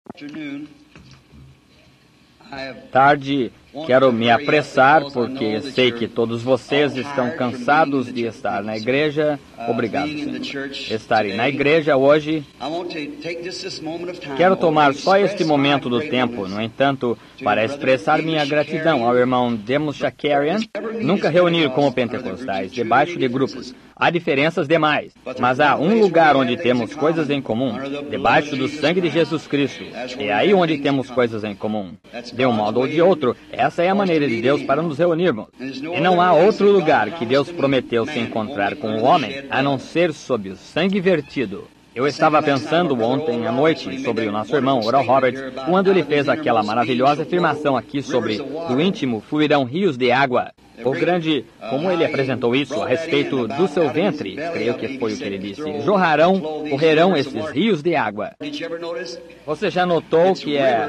Tarde, quero me apressar porque sei que todos vocês estão cansados de estar na igreja. Obrigado, Senhor. Estarem na igreja hoje. Quero tomar só este momento do tempo, no entanto, para expressar minha gratidão ao irmão Demos Shakarian. Nunca reunir como pentecostais, debaixo de grupos. Há diferenças demais, mas há um lugar onde temos coisas em comum, debaixo do sangue de Jesus Cristo. É aí onde temos coisas em comum. De um modo ou de outro, essa é a maneira de Deus para nos reunirmos. E não há outro lugar que Deus prometeu se encontrar com o homem, a não ser sob o sangue vertido. Eu estava pensando ontem à noite sobre o nosso irmão Oral Roberts, quando ele fez aquela maravilhosa afirmação aqui sobre do íntimo fluirão rios de água. O grande, como ele apresentou isso a respeito do seu ventre, creio que foi o que ele disse, correrão esses rios de água. Você já notou que é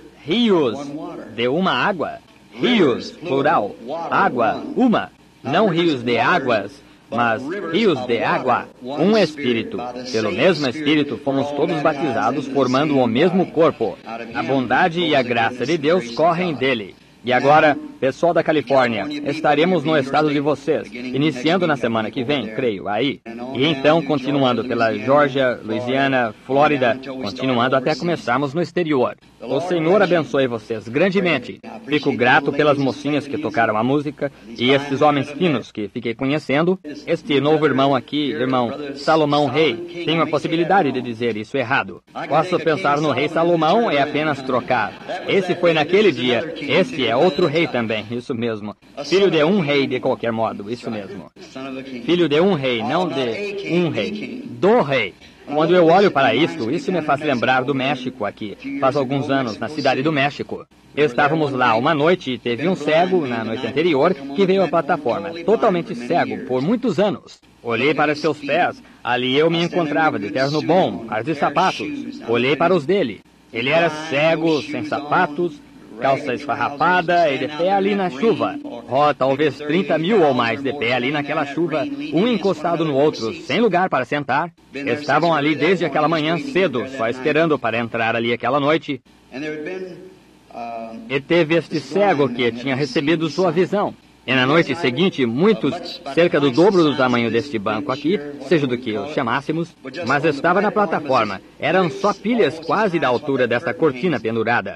rios de uma água? Rios, plural, água, uma, não rios de águas, mas rios de água, um Espírito. Pelo mesmo Espírito fomos todos batizados, formando o mesmo corpo. A bondade e a graça de Deus correm dele. E agora, pessoal da Califórnia, estaremos no estado de vocês, iniciando na semana que vem, creio, aí. E então, continuando pela Geórgia, Louisiana, Flórida, continuando até começarmos no exterior. O Senhor abençoe vocês grandemente. Fico grato pelas mocinhas que tocaram a música e esses homens finos que fiquei conhecendo. Este novo irmão aqui, irmão Salomão Rei, tenho a possibilidade de dizer isso errado. Posso pensar no rei Salomão é apenas trocar. Esse foi naquele dia, este é outro rei também, isso mesmo. Filho de um rei de qualquer modo, isso mesmo. Filho de um rei, não de um rei, do rei. Quando eu olho para isso me faz lembrar do México aqui, faz alguns anos, na cidade do México. Estávamos lá uma noite e teve um cego, na noite anterior, que veio à plataforma, totalmente cego, por muitos anos. Olhei para seus pés, ali eu me encontrava, de terno bom, par de sapatos. Olhei para os dele. Ele era cego, sem sapatos, calça esfarrapada e de pé ali na chuva. Talvez 30 mil ou mais de pé ali naquela chuva, um encostado no outro, sem lugar para sentar. Estavam ali desde aquela manhã cedo, só esperando para entrar ali aquela noite. E teve este cego que tinha recebido sua visão. E na noite seguinte, muitos, cerca do dobro do tamanho deste banco aqui, seja do que os chamássemos, mas estava na plataforma. Eram só pilhas quase da altura desta cortina pendurada.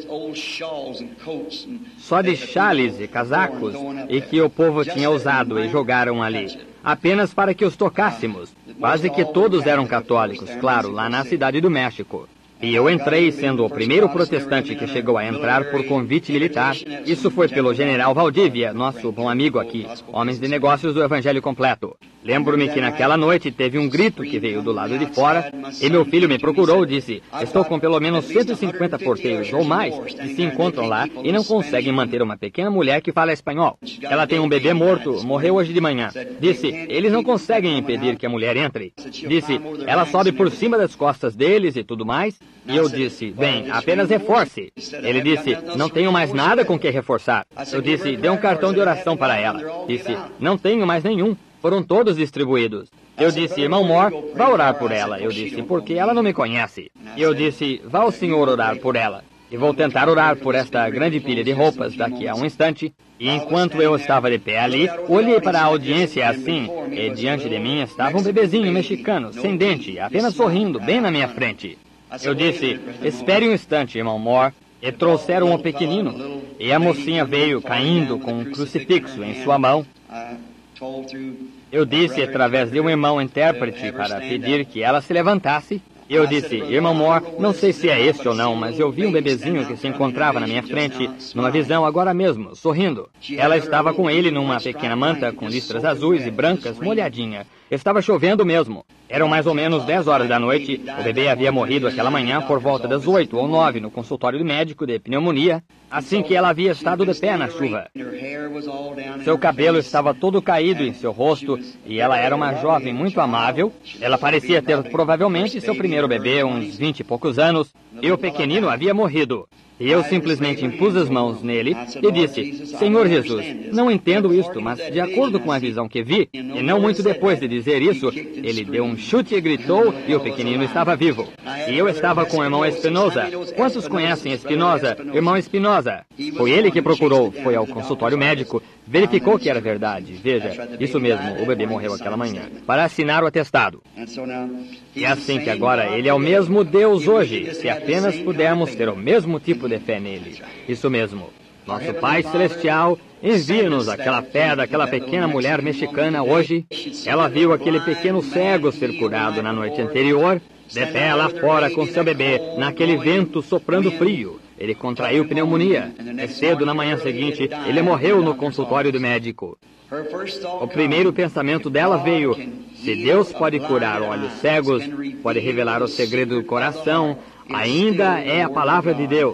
Só de chales e casacos, e que o povo tinha usado e jogaram ali, apenas para que os tocássemos. Quase que todos eram católicos, claro, lá na cidade do México. E eu entrei sendo o primeiro protestante que chegou a entrar por convite militar. Isso foi pelo general Valdívia, nosso bom amigo aqui, homens de negócios do Evangelho completo. Lembro-me que naquela noite teve um grito que veio do lado de fora, e meu filho me procurou e disse, estou com pelo menos 150 porteiros ou mais que se encontram lá e não conseguem manter uma pequena mulher que fala espanhol. Ela tem um bebê morto, morreu hoje de manhã. Disse, eles não conseguem impedir que a mulher entre. Disse, ela sobe por cima das costas deles e tudo mais. E eu disse, bem, apenas reforce. Ele disse, não tenho mais nada com que reforçar. Eu disse, dê um cartão de oração para ela. Disse, não tenho mais nenhum. Foram todos distribuídos. Eu disse, irmão Moore, vá orar por ela. Eu disse, porque ela não me conhece. E eu disse, vá o senhor orar por ela. E vou tentar orar por esta grande pilha de roupas daqui a um instante. E enquanto eu estava de pé ali, olhei para a audiência assim, e diante de mim estava um bebezinho mexicano, sem dente, apenas sorrindo, bem na minha frente. Eu disse, espere um instante, irmão Moore. E trouxeram um pequenino. E a mocinha veio caindo com um crucifixo em sua mão. Eu disse através de um irmão intérprete para pedir que ela se levantasse. Eu disse, irmão Moore, não sei se é este ou não, mas eu vi um bebezinho que se encontrava na minha frente, numa visão agora mesmo, sorrindo. Ela estava com ele numa pequena manta com listras azuis e brancas, molhadinha. Estava chovendo mesmo. Eram mais ou menos 10 horas da noite. O bebê havia morrido aquela manhã por volta das 8 ou 9 no consultório do médico de pneumonia, assim que ela havia estado de pé na chuva. Seu cabelo estava todo caído em seu rosto e ela era uma jovem muito amável. Ela parecia ter provavelmente seu primeiro bebê, uns 20 e poucos anos, e o pequenino havia morrido. E eu simplesmente impus as mãos nele e disse, Senhor Jesus, não entendo isto, mas de acordo com a visão que vi, e não muito depois de dizer isso, ele deu um chute e gritou, e o pequenino estava vivo. E eu estava com o irmão Espinosa. Quantos conhecem Espinosa? Irmão Espinosa. Foi ele que procurou, foi ao consultório médico, verificou que era verdade. Veja, isso mesmo, o bebê morreu aquela manhã, para assinar o atestado. E é assim que agora ele é o mesmo Deus hoje, se apenas pudermos ter o mesmo tipo de fé nele. Isso mesmo. Nosso Pai Celestial envia-nos aquela fé daquela pequena mulher mexicana hoje. Ela viu aquele pequeno cego ser curado na noite anterior, de pé lá fora com seu bebê, naquele vento soprando frio. Ele contraiu pneumonia. E cedo na manhã seguinte, ele morreu no consultório do médico. O primeiro pensamento dela veio, se Deus pode curar olhos cegos, pode revelar o segredo do coração, ainda é a palavra de Deus.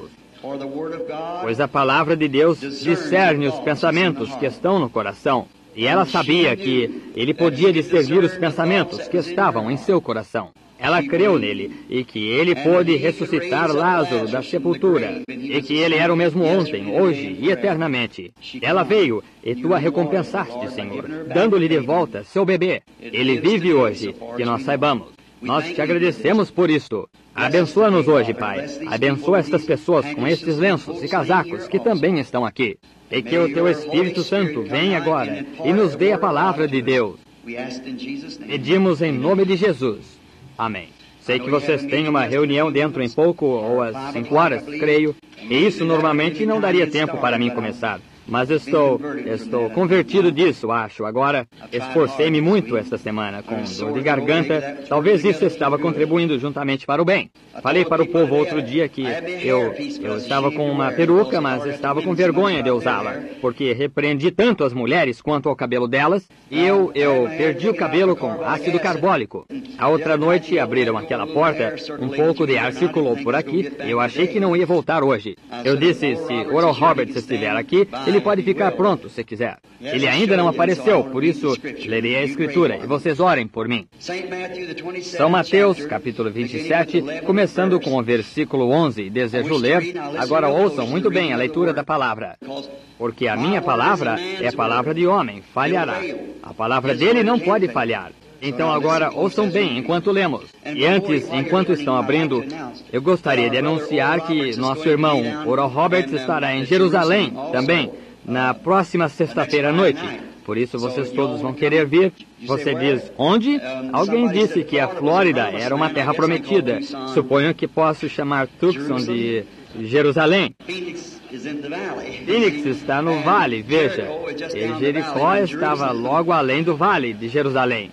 Pois a palavra de Deus discerne os pensamentos que estão no coração. E ela sabia que ele podia discernir os pensamentos que estavam em seu coração. Ela creu nele, e que ele pôde ressuscitar Lázaro da sepultura, e que ele era o mesmo ontem, hoje e eternamente. Ela veio, e tu a recompensaste, Senhor, dando-lhe de volta seu bebê. Ele vive hoje, que nós saibamos. Nós te agradecemos por isto. Abençoa-nos hoje, Pai. Abençoa estas pessoas com estes lenços e casacos que também estão aqui. E que o teu Espírito Santo venha agora e nos dê a palavra de Deus. Pedimos em nome de Jesus. Amém. Sei que vocês têm uma reunião dentro em pouco, ou às 5 horas, creio. E isso normalmente não daria tempo para mim começar. Mas estou convertido disso, acho. Agora, esforcei-me muito esta semana, com dor de garganta. Talvez isso estava contribuindo juntamente para o bem. Falei para o povo outro dia que eu estava com uma peruca, mas estava com vergonha de usá-la, porque repreendi tanto as mulheres quanto ao cabelo delas, e eu perdi o cabelo com ácido carbólico. A outra noite abriram aquela porta, um pouco de ar circulou por aqui, e eu achei que não ia voltar hoje. Eu disse, se Oral Roberts estiver aqui, ele pode ficar pronto, se quiser. Ele ainda não apareceu, por isso lerei a Escritura, e vocês orem por mim. São Mateus, capítulo 27, começando com o versículo 11, desejo ler. Agora ouçam muito bem a leitura da palavra. Porque a minha palavra é palavra de homem, falhará. A palavra dele não pode falhar. Então agora ouçam bem enquanto lemos. E antes, enquanto estão abrindo, eu gostaria de anunciar que nosso irmão Oral Roberts estará em Jerusalém também, na próxima sexta-feira à noite. Por isso vocês todos vão querer vir. Você diz, onde? Alguém disse que a Flórida era uma terra prometida. Suponho que posso chamar Tucson de Jerusalém. Phoenix está no vale, veja. E Jericó estava logo além do vale de Jerusalém.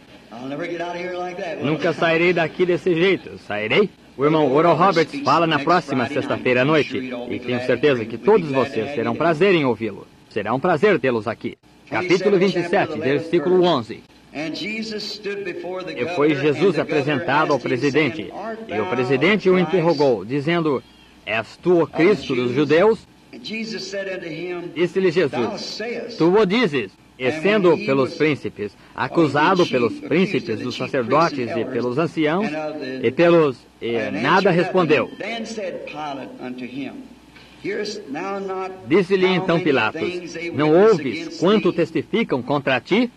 Nunca sairei daqui desse jeito, sairei? O irmão Oral Roberts fala na próxima sexta-feira à noite, e tenho certeza que todos vocês terão prazer em ouvi-lo. Será um prazer tê-los aqui. Capítulo 27, versículo 11. E foi Jesus apresentado ao presidente, e o presidente o interrogou, dizendo, És tu o Cristo dos judeus? Disse-lhe Jesus, Tu o dizes. E sendo pelos príncipes, acusado pelos príncipes dos sacerdotes e pelos anciãos, e nada respondeu. Disse-lhe então Pilatos, não ouves quanto testificam contra ti?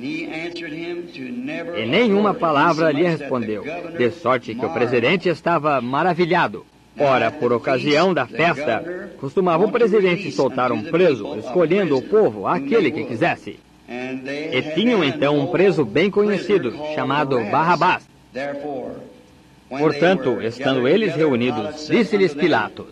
E nenhuma palavra lhe respondeu, de sorte que o presidente estava maravilhado. Ora, por ocasião da festa, costumava o presidente soltar um preso, escolhendo o povo aquele que quisesse. E tinham então um preso bem conhecido, chamado Barrabás. Portanto, estando eles reunidos, disse-lhes Pilatos,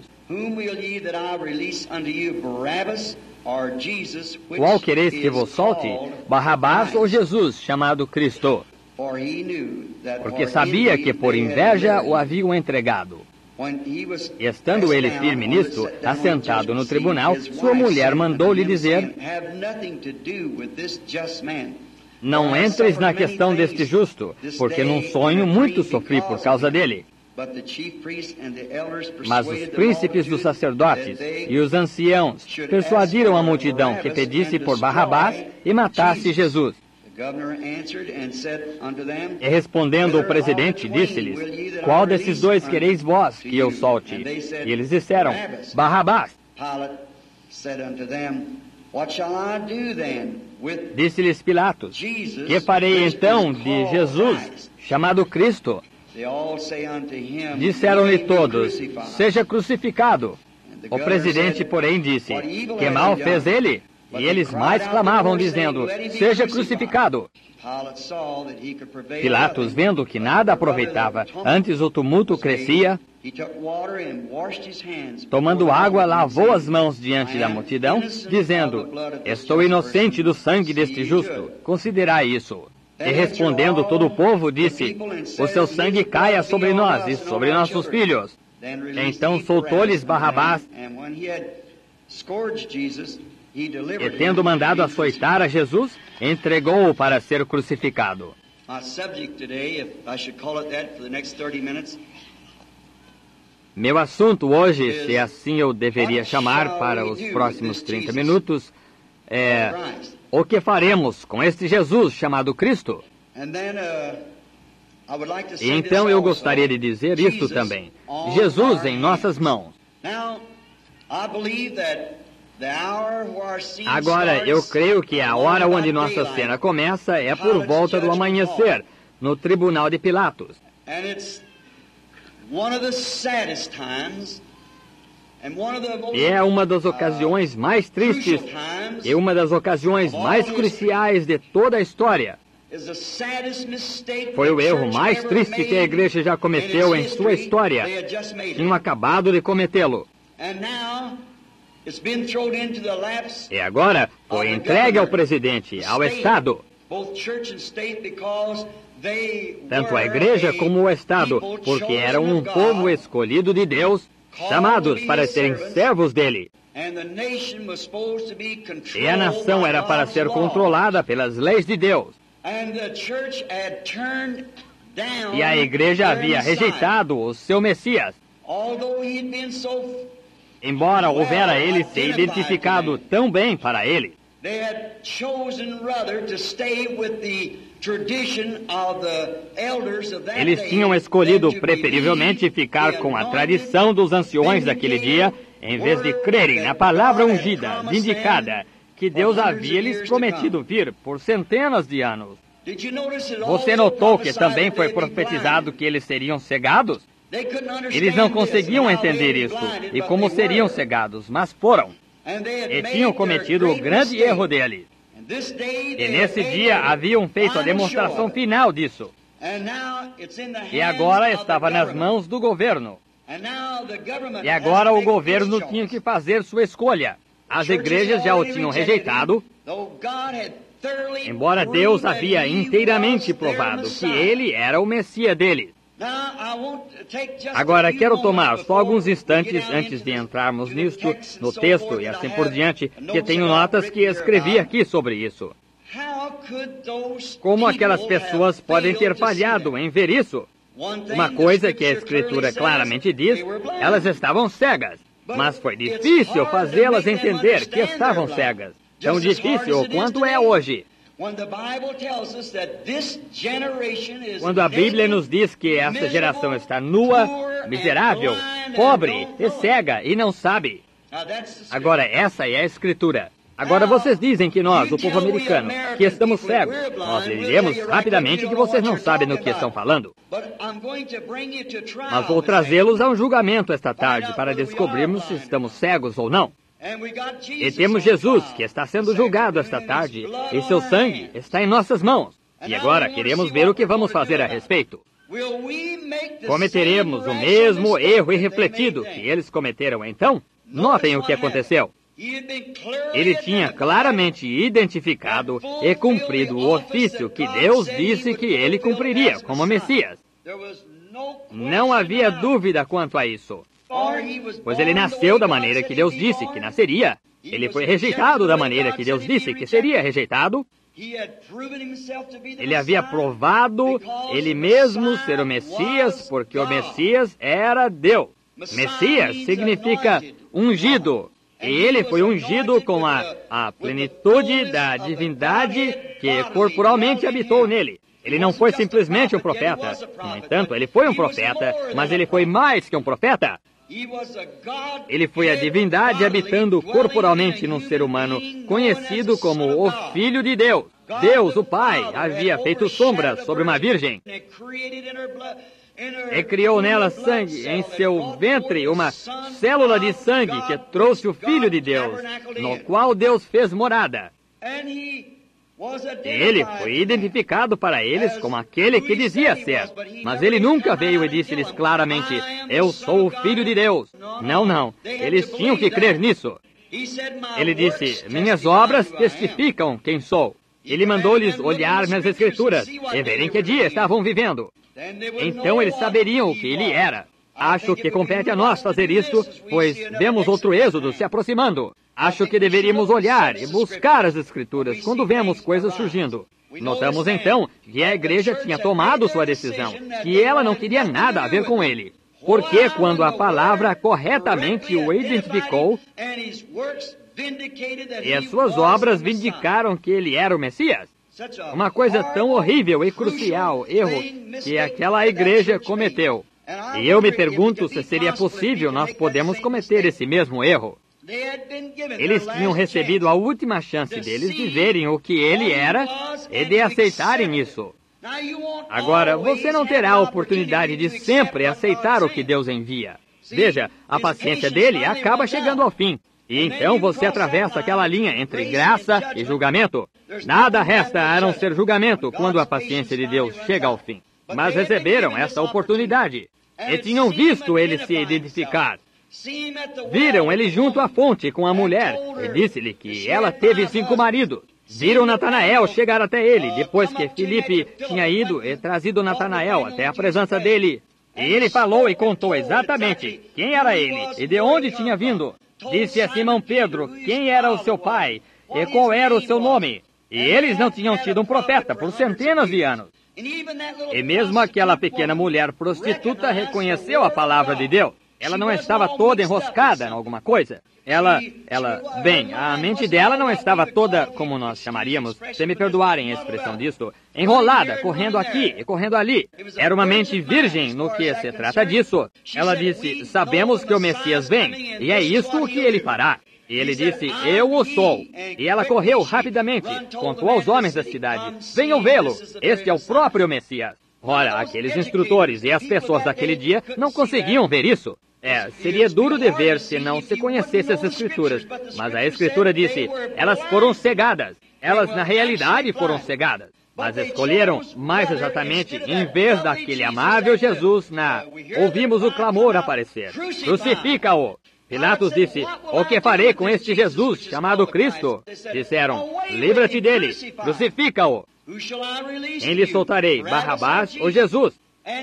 Qual quereis que vos solte, Barrabás ou Jesus, chamado Cristo? Porque sabia que por inveja o haviam entregado. E estando ele firme nisto, assentado no tribunal, sua mulher mandou-lhe dizer, Não entres na questão deste justo, porque num sonho muito sofri por causa dele. Mas os príncipes dos sacerdotes e os anciãos persuadiram a multidão que pedisse por Barrabás e matasse Jesus. E respondendo o presidente, disse-lhes: qual desses dois quereis vós que eu solte? E eles disseram: Barrabás. Disse-lhes Pilatos: que farei então de Jesus, chamado Cristo? Disseram-lhe todos: seja crucificado. O presidente, porém, disse: que mal fez ele? E eles mais clamavam, dizendo: seja crucificado. Pilatos, vendo que nada aproveitava, antes o tumulto crescia, tomando água, lavou as mãos diante da multidão, dizendo: estou inocente do sangue deste justo, considerai isso. E respondendo todo o povo, disse: o seu sangue caia sobre nós e sobre nossos filhos. Então soltou-lhes Barrabás, e tendo mandado açoitar a Jesus, entregou-o para ser crucificado. Meu assunto hoje, se assim eu deveria chamar para os próximos 30 minutos, é: o que faremos com este Jesus chamado Cristo? E então eu gostaria de dizer isto também: Jesus em nossas mãos. Agora, eu creio que a hora onde nossa cena começa é por volta do amanhecer, no tribunal de Pilatos. E é uma das ocasiões mais tristes e uma das ocasiões mais cruciais de toda a história. Foi o erro mais triste que a igreja já cometeu em sua história. Tinham acabado de cometê-lo. E agora foi entregue ao presidente, ao Estado. Tanto a igreja como o Estado, porque eram um povo escolhido de Deus, chamados para serem servos dele. E a nação era para ser controlada pelas leis de Deus. E a igreja havia rejeitado o seu Messias. Embora houvera ele se identificado tão bem para ele. Eles tinham escolhido preferivelmente ficar com a tradição dos anciões daquele dia, em vez de crerem na palavra ungida, vindicada, que Deus havia lhes prometido vir por centenas de anos. Você notou que também foi profetizado que eles seriam cegados? Eles não conseguiam entender isso, e como seriam cegados, mas foram. E tinham cometido o grande erro dele. E nesse dia haviam feito a demonstração final disso. E agora estava nas mãos do governo. E agora o governo tinha que fazer sua escolha. As igrejas já o tinham rejeitado, embora Deus havia inteiramente provado que ele era o Messias deles. Agora, quero tomar só alguns instantes antes de entrarmos nisto, no texto e assim por diante, que tenho notas que escrevi aqui sobre isso. Como aquelas pessoas podem ter falhado em ver isso? Uma coisa que a Escritura claramente diz, elas estavam cegas, mas foi difícil fazê-las entender que estavam cegas. Tão difícil quanto é hoje. Quando a Bíblia nos diz que essa geração está nua, miserável, pobre e cega e não sabe. Agora, essa é a Escritura. Agora vocês dizem que nós, o povo americano, que estamos cegos. Nós lhe diremos rapidamente que vocês não sabem do que estão falando. Mas vou trazê-los a um julgamento esta tarde para descobrirmos se estamos cegos ou não. E temos Jesus, que está sendo julgado esta tarde, e seu sangue está em nossas mãos. E agora queremos ver o que vamos fazer a respeito. Cometeremos o mesmo erro irrefletido que eles cometeram então? Notem o que aconteceu. Ele tinha claramente identificado e cumprido o ofício que Deus disse que ele cumpriria como Messias. Não havia dúvida quanto a isso. Pois ele nasceu da maneira que Deus disse que nasceria. Ele foi rejeitado da maneira que Deus disse que seria rejeitado. Ele havia provado ele mesmo ser o Messias, porque o Messias era Deus. Messias significa ungido. E ele foi ungido com a plenitude da divindade que corporalmente habitou nele. Ele não foi simplesmente um profeta. No entanto, ele foi um profeta, mas ele foi mais que um profeta. Ele foi a divindade habitando corporalmente num ser humano, conhecido como o Filho de Deus. Deus, o Pai, havia feito sombra sobre uma virgem e criou nela sangue, em seu ventre, uma célula de sangue que trouxe o Filho de Deus, no qual Deus fez morada. Ele foi identificado para eles como aquele que dizia ser, mas ele nunca veio e disse-lhes claramente, eu sou o Filho de Deus. Não, não, eles tinham que crer nisso. Ele disse, minhas obras testificam quem sou. Ele mandou-lhes olhar nas Escrituras e verem que dia estavam vivendo. Então eles saberiam o que ele era. Acho que compete a nós fazer isto, pois vemos outro êxodo se aproximando. Acho que deveríamos olhar e buscar as Escrituras quando vemos coisas surgindo. Notamos então que a igreja tinha tomado sua decisão, que ela não queria nada a ver com ele. Porque quando a palavra corretamente o identificou, e as suas obras vindicaram que ele era o Messias. Uma coisa tão horrível e crucial, erro, que aquela igreja cometeu. E eu me pergunto se seria possível nós podemos cometer esse mesmo erro. Eles tinham recebido a última chance deles de verem o que ele era e de aceitarem isso. Agora, você não terá a oportunidade de sempre aceitar o que Deus envia. Veja, a paciência dele acaba chegando ao fim. E então você atravessa aquela linha entre graça e julgamento. Nada resta a não ser julgamento quando a paciência de Deus chega ao fim. Mas receberam essa oportunidade. E tinham visto ele se identificar. Viram ele junto à fonte com a mulher e disse-lhe que ela teve 5 maridos. Viram Natanael chegar até ele, depois que Filipe tinha ido e trazido Natanael até a presença dele. E ele falou e contou exatamente quem era ele e de onde tinha vindo. Disse a Simão Pedro quem era o seu pai e qual era o seu nome. E eles não tinham tido um profeta por centenas de anos. E mesmo aquela pequena mulher prostituta reconheceu a palavra de Deus. Ela não estava toda enroscada em alguma coisa. Bem, a mente dela não estava toda, como nós chamaríamos, se me perdoarem a expressão disto, enrolada, correndo aqui e correndo ali. Era uma mente virgem no que se trata disso. Ela disse, sabemos que o Messias vem, e é isto o que ele fará. E ele disse, eu o sou. E ela correu rapidamente, contou aos homens da cidade, venham vê-lo, este é o próprio Messias. Ora, aqueles instrutores e as pessoas daquele dia não conseguiam ver isso. Seria duro de ver se não se conhecesse as Escrituras. Mas a Escritura disse, elas foram cegadas. Elas, na realidade, foram cegadas. Mas escolheram, mais exatamente, em vez daquele amável Jesus, ouvimos o clamor aparecer. Crucifica-o! Pilatos disse, o que farei com este Jesus, chamado Cristo? Disseram, livra-te dele, crucifica-o! Quem lhe soltarei, Barrabás ou Jesus?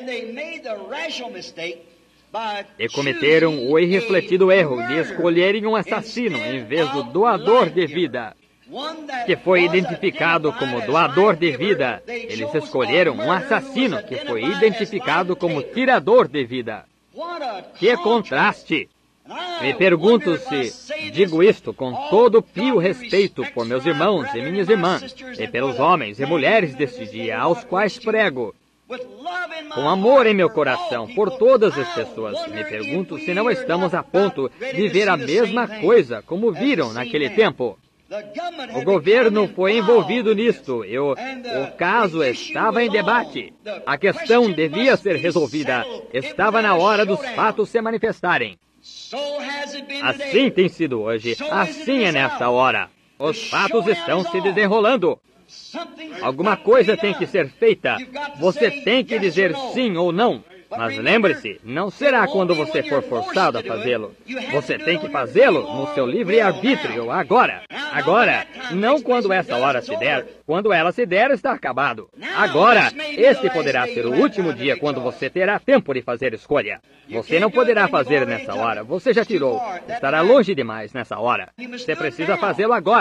E cometeram o irrefletido erro de escolherem um assassino em vez do doador de vida, que foi identificado como doador de vida. Eles escolheram um assassino que foi identificado como tirador de vida. Que contraste! Me pergunto se digo isto com todo pio respeito por meus irmãos e minhas irmãs, e pelos homens e mulheres deste dia, aos quais prego. Com amor em meu coração por todas as pessoas, me pergunto se não estamos a ponto de ver a mesma coisa como viram naquele tempo. O governo foi envolvido nisto e o caso estava em debate. A questão devia ser resolvida. Estava na hora dos fatos se manifestarem. Assim tem sido hoje. Assim é nesta hora. Os fatos estão se desenrolando. Alguma coisa tem que ser feita. Você tem que dizer sim ou não. Mas lembre-se, não será quando você for forçado a fazê-lo. Você tem que fazê-lo no seu livre-arbítrio, agora. Agora, não quando essa hora se der. Quando ela se der, está acabado. Agora, este poderá ser o último dia quando você terá tempo de fazer escolha. Você não poderá fazer nessa hora. Você já tirou. Estará longe demais nessa hora. Você precisa fazê-lo agora.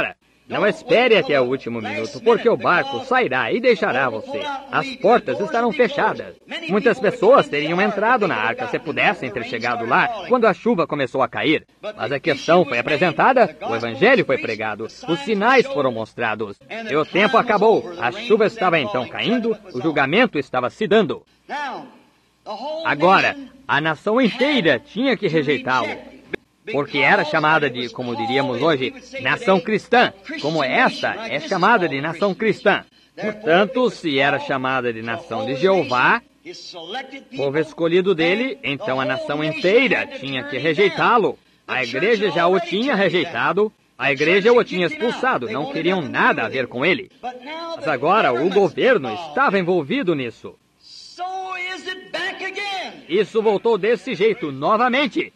Não espere até o último minuto, porque o barco sairá e deixará você. As portas estarão fechadas. Muitas pessoas teriam entrado na arca se pudessem ter chegado lá quando a chuva começou a cair. Mas a questão foi apresentada, o evangelho foi pregado, os sinais foram mostrados. E o tempo acabou. A chuva estava então caindo, o julgamento estava se dando. Agora, a nação inteira tinha que rejeitá-lo. Porque era chamada de, como diríamos hoje, nação cristã. Como esta é chamada de nação cristã. Portanto, se era chamada de nação de Jeová, povo escolhido dele, então a nação inteira tinha que rejeitá-lo. A igreja já o tinha rejeitado, a igreja o tinha expulsado, não queriam nada a ver com ele. Mas agora o governo estava envolvido nisso. Isso voltou desse jeito novamente.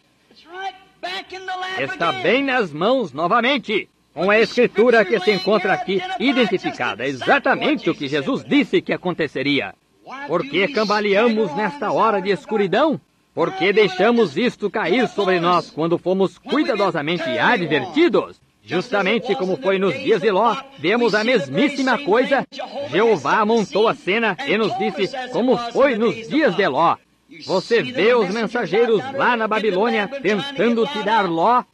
Está bem nas mãos novamente, com a escritura que se encontra aqui identificada, exatamente o que Jesus disse que aconteceria. Por que cambaleamos nesta hora de escuridão? Por que deixamos isto cair sobre nós quando fomos cuidadosamente advertidos? Justamente como foi nos dias de Ló, vemos a mesmíssima coisa. Jeová montou a cena e nos disse como foi nos dias de Ló. Você vê os mensageiros lá na Babilônia tentando tirar Ló.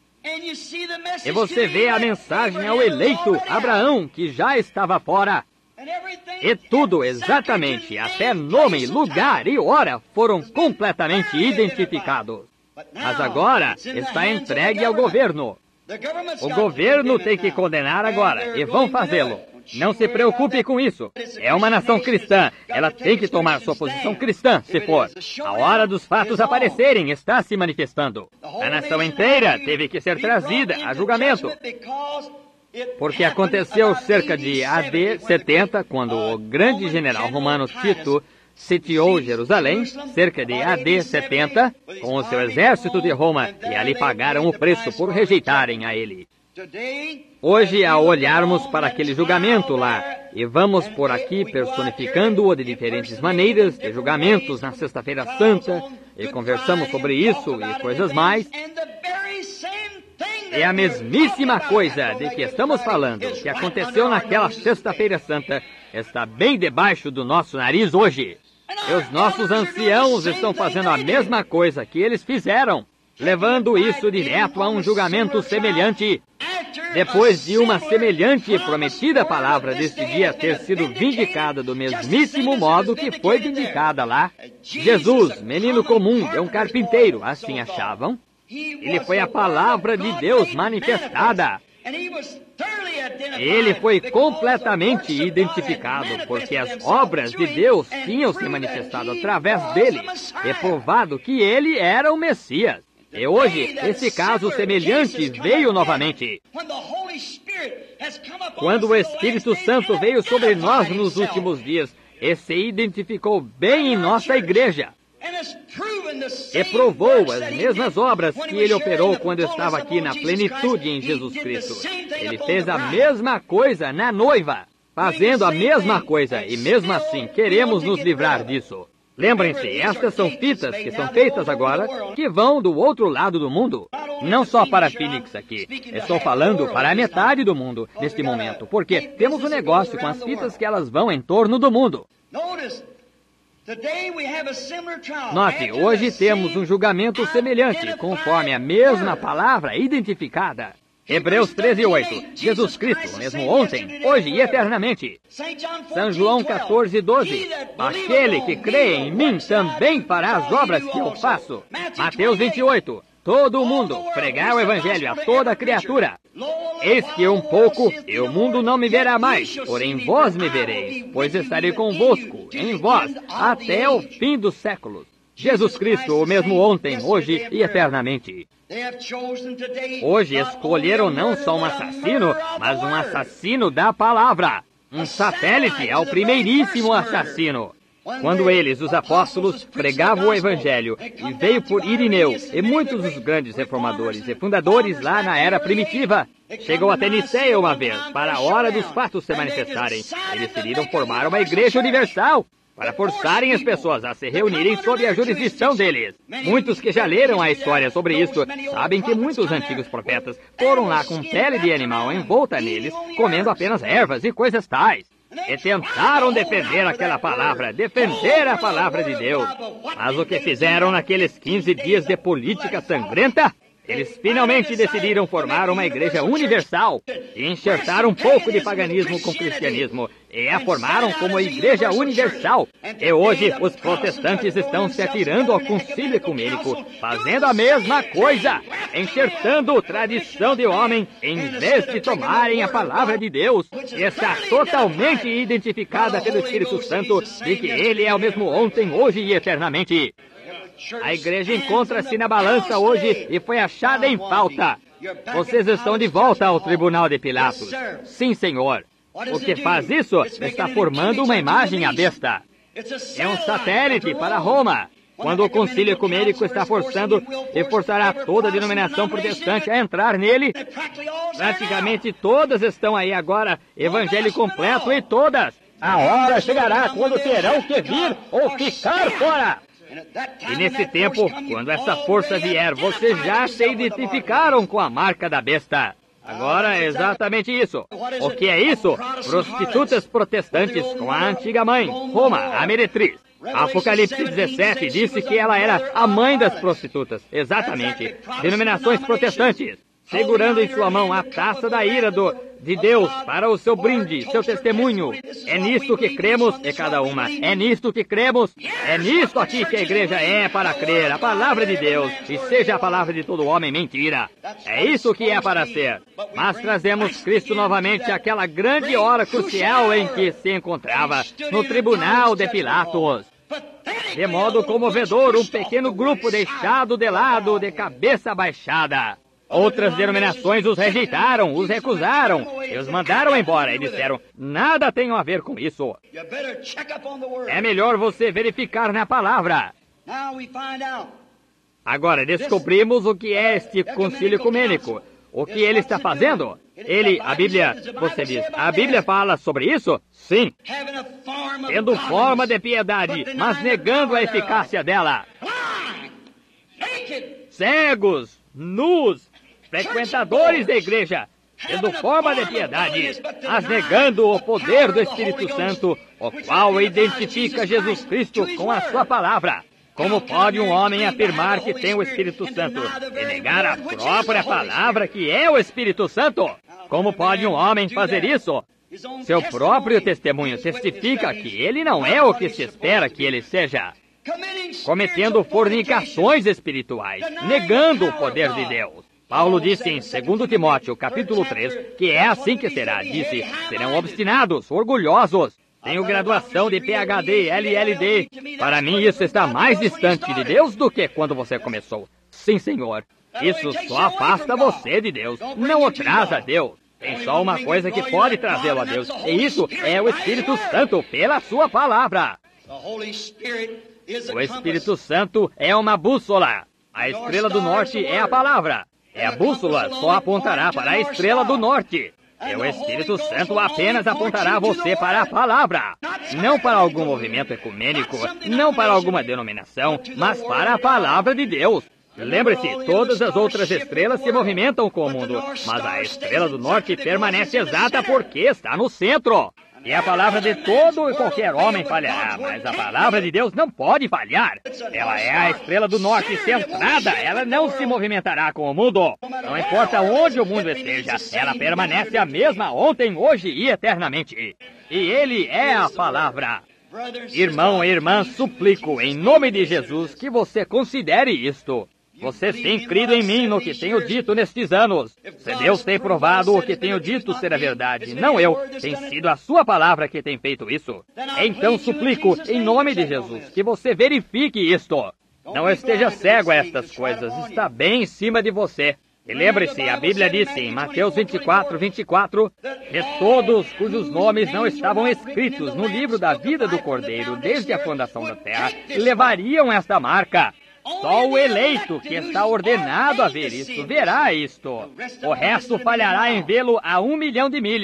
E você vê a mensagem ao eleito Abraão, que já estava fora. E tudo exatamente, até nome, lugar e hora, foram completamente identificados. Mas agora está entregue ao governo. O governo tem que condenar agora, e vão fazê-lo. Não se preocupe com isso. É uma nação cristã. Ela tem que tomar sua posição cristã, se for. A hora dos fatos aparecerem está se manifestando. A nação inteira teve que ser trazida a julgamento. Porque aconteceu cerca de AD 70, quando o grande general romano Tito sitiou Jerusalém, cerca de AD 70, com o seu exército de Roma, e ali pagaram o preço por rejeitarem a ele. Hoje, ao olharmos para aquele julgamento lá, e vamos por aqui personificando-o de diferentes maneiras, de julgamentos na Sexta-feira Santa, e conversamos sobre isso e coisas mais, é a mesmíssima coisa de que estamos falando, que aconteceu naquela Sexta-feira Santa, está bem debaixo do nosso nariz hoje. E os nossos anciãos estão fazendo a mesma coisa que eles fizeram, levando isso direto a um julgamento semelhante. Depois de uma semelhante e prometida palavra deste dia ter sido vindicada do mesmíssimo modo que foi vindicada lá, Jesus, menino comum, é um carpinteiro, assim achavam. Ele foi a palavra de Deus manifestada. Ele foi completamente identificado, porque as obras de Deus tinham se manifestado através dele, e provado que ele era o Messias. E hoje, esse caso semelhante veio novamente. Quando o Espírito Santo veio sobre nós nos últimos dias, e se identificou bem em nossa igreja, e provou as mesmas obras que ele operou quando estava aqui na plenitude em Jesus Cristo. Ele fez a mesma coisa na noiva, fazendo a mesma coisa, e mesmo assim queremos nos livrar disso. Lembrem-se, estas são fitas que são feitas agora, que vão do outro lado do mundo. Não só para Phoenix aqui. Estou falando para a metade do mundo neste momento, porque temos um negócio com as fitas que elas vão em torno do mundo. Note, hoje temos um julgamento semelhante, conforme a mesma palavra identificada. Hebreus 13:8. Jesus Cristo, mesmo ontem, hoje e eternamente. São João 14:12. Aquele que crê em mim também fará as obras que eu faço. Mateus 28. Todo mundo, pregar o evangelho a toda criatura. Eis que um pouco, e o mundo não me verá mais, porém vós me vereis, pois estarei convosco, em vós, até o fim dos séculos. Jesus Cristo, o mesmo ontem, hoje e eternamente. Hoje escolheram não só um assassino, mas um assassino da palavra. Um satélite ao primeiríssimo assassino. Quando eles, os apóstolos, pregavam o evangelho, e veio por Irineu, e muitos dos grandes reformadores e fundadores lá na era primitiva, chegou até Niceia uma vez, para a hora dos fatos se manifestarem. Eles decidiram formar uma igreja universal. para forçarem as pessoas a se reunirem sob a jurisdição deles. Muitos que já leram a história sobre isso sabem que muitos antigos profetas foram lá com pele de animal envolta neles, comendo apenas ervas e coisas tais. E tentaram defender aquela palavra, defender a palavra de Deus. Mas o que fizeram naqueles 15 dias de política sangrenta? Eles finalmente decidiram formar uma igreja universal e enxertar um pouco de paganismo com cristianismo e a formaram como igreja universal. E hoje os protestantes estão se atirando ao concílio ecumênico, fazendo a mesma coisa, enxertando tradição de homem em vez de tomarem a palavra de Deus, que está totalmente identificada pelo Espírito Santo de que Ele é o mesmo ontem, hoje e eternamente. A igreja encontra-se na balança hoje e foi achada em falta. Vocês estão de volta ao tribunal de Pilatos. Sim, senhor. O que faz isso está formando uma imagem à besta. É um satélite para Roma. Quando o concílio ecumênico está forçando e forçará toda a denominação protestante a entrar nele, praticamente todas estão aí agora, evangelho completo e todas. A hora chegará quando terão que vir ou ficar fora. E nesse tempo, quando essa força vier, vocês já se identificaram com a marca da besta. Agora é exatamente isso. O que é isso? Prostitutas protestantes com a antiga mãe, Roma, a meretriz. Apocalipse 17 disse que ela era a mãe das prostitutas. Exatamente. Denominações protestantes. Segurando em sua mão a taça da ira de Deus para o seu brinde, seu testemunho. É nisto que cremos, e cada uma. É nisto que cremos. É nisto aqui que a igreja é para crer. A palavra de Deus, e seja a palavra de todo homem mentira. É isso que é para ser. Mas trazemos Cristo novamente àquela grande hora crucial em que se encontrava, no tribunal de Pilatos. De modo comovedor, um pequeno grupo deixado de lado, de cabeça baixada. Outras denominações os rejeitaram, os recusaram, e os mandaram embora e disseram, nada tem a ver com isso. É melhor você verificar na palavra. Agora descobrimos o que é este concílio ecumênico. O que ele está fazendo? Você diz, a Bíblia fala sobre isso? Sim. Tendo forma de piedade, mas negando a eficácia dela. Cegos, nus, frequentadores da igreja, tendo forma de piedade, mas negando o poder do Espírito Santo, o qual identifica Jesus Cristo com a sua palavra. Como pode um homem afirmar que tem o Espírito Santo e negar a própria palavra que é o Espírito Santo? Como pode um homem fazer isso? Seu próprio testemunho testifica que ele não é o que se espera que ele seja. Cometendo fornicações espirituais, negando o poder de Deus. Paulo disse em 2 Timóteo, capítulo 3, que é assim que será. Disse, serão obstinados, orgulhosos. Tenho graduação de PhD, LLD. Para mim, isso está mais distante de Deus do que quando você começou. Sim, Senhor. Isso só afasta você de Deus, não o traz a Deus. Tem só uma coisa que pode trazê-lo a Deus, e isso é o Espírito Santo, pela sua palavra. O Espírito Santo é uma bússola. A estrela do norte é a palavra. E a bússola só apontará para a estrela do norte. E o Espírito Santo apenas apontará você para a palavra. Não para algum movimento ecumênico, não para alguma denominação, mas para a palavra de Deus. Lembre-se, todas as outras estrelas se movimentam com o mundo, mas a estrela do norte permanece exata porque está no centro. E a palavra de todo e qualquer homem falhará, mas a palavra de Deus não pode falhar. Ela é a estrela do norte centrada, ela não se movimentará com o mundo. Não importa onde o mundo esteja, ela permanece a mesma ontem, hoje e eternamente. E Ele é a palavra. Irmão e irmã, suplico em nome de Jesus que você considere isto. Vocês têm crido em mim no que tenho dito nestes anos. Se Deus tem provado o que tenho dito ser a verdade, não eu, tem sido a sua palavra que tem feito isso. Então suplico, em nome de Jesus, que você verifique isto. Não esteja cego a estas coisas, está bem em cima de você. E lembre-se, a Bíblia disse em Mateus 24, que todos cujos nomes não estavam escritos no livro da vida do Cordeiro desde a fundação da terra, levariam esta marca. Só o eleito que está ordenado a ver isto, verá isto. O resto falhará em vê-lo a 1 milhão de milhas.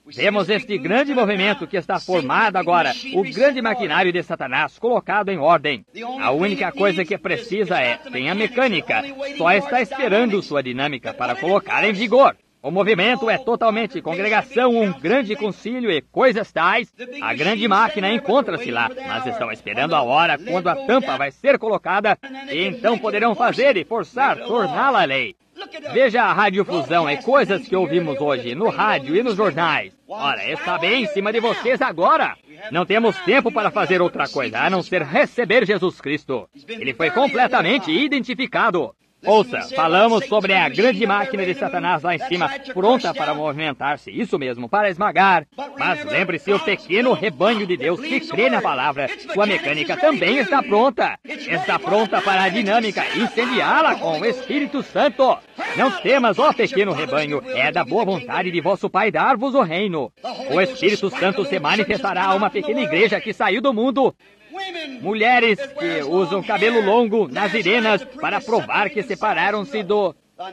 Vemos este grande movimento que está formado agora, o grande maquinário de Satanás colocado em ordem. A única coisa que precisa tem a mecânica, só está esperando sua dinâmica para colocar em vigor. O movimento é totalmente congregação, um grande concílio e coisas tais. A grande máquina encontra-se lá, mas estão esperando a hora quando a tampa vai ser colocada e então poderão fazer e forçar, torná-la lei. Veja a radiofusão e coisas que ouvimos hoje no rádio e nos jornais. Ora, está bem em cima de vocês agora. Não temos tempo para fazer outra coisa, a não ser receber Jesus Cristo. Ele foi completamente identificado. Ouça, falamos sobre a grande máquina de Satanás lá em cima, pronta para movimentar-se, isso mesmo, para esmagar. Mas lembre-se, o pequeno rebanho de Deus que crê na palavra, sua mecânica também está pronta. Está pronta para a dinâmica, incendiá-la com o Espírito Santo. Não temas, ó pequeno rebanho, é da boa vontade de vosso Pai dar-vos o reino. O Espírito Santo se manifestará a uma pequena igreja que saiu do mundo. Mulheres que usam cabelo longo, nazirenas, para provar que separaram-se do...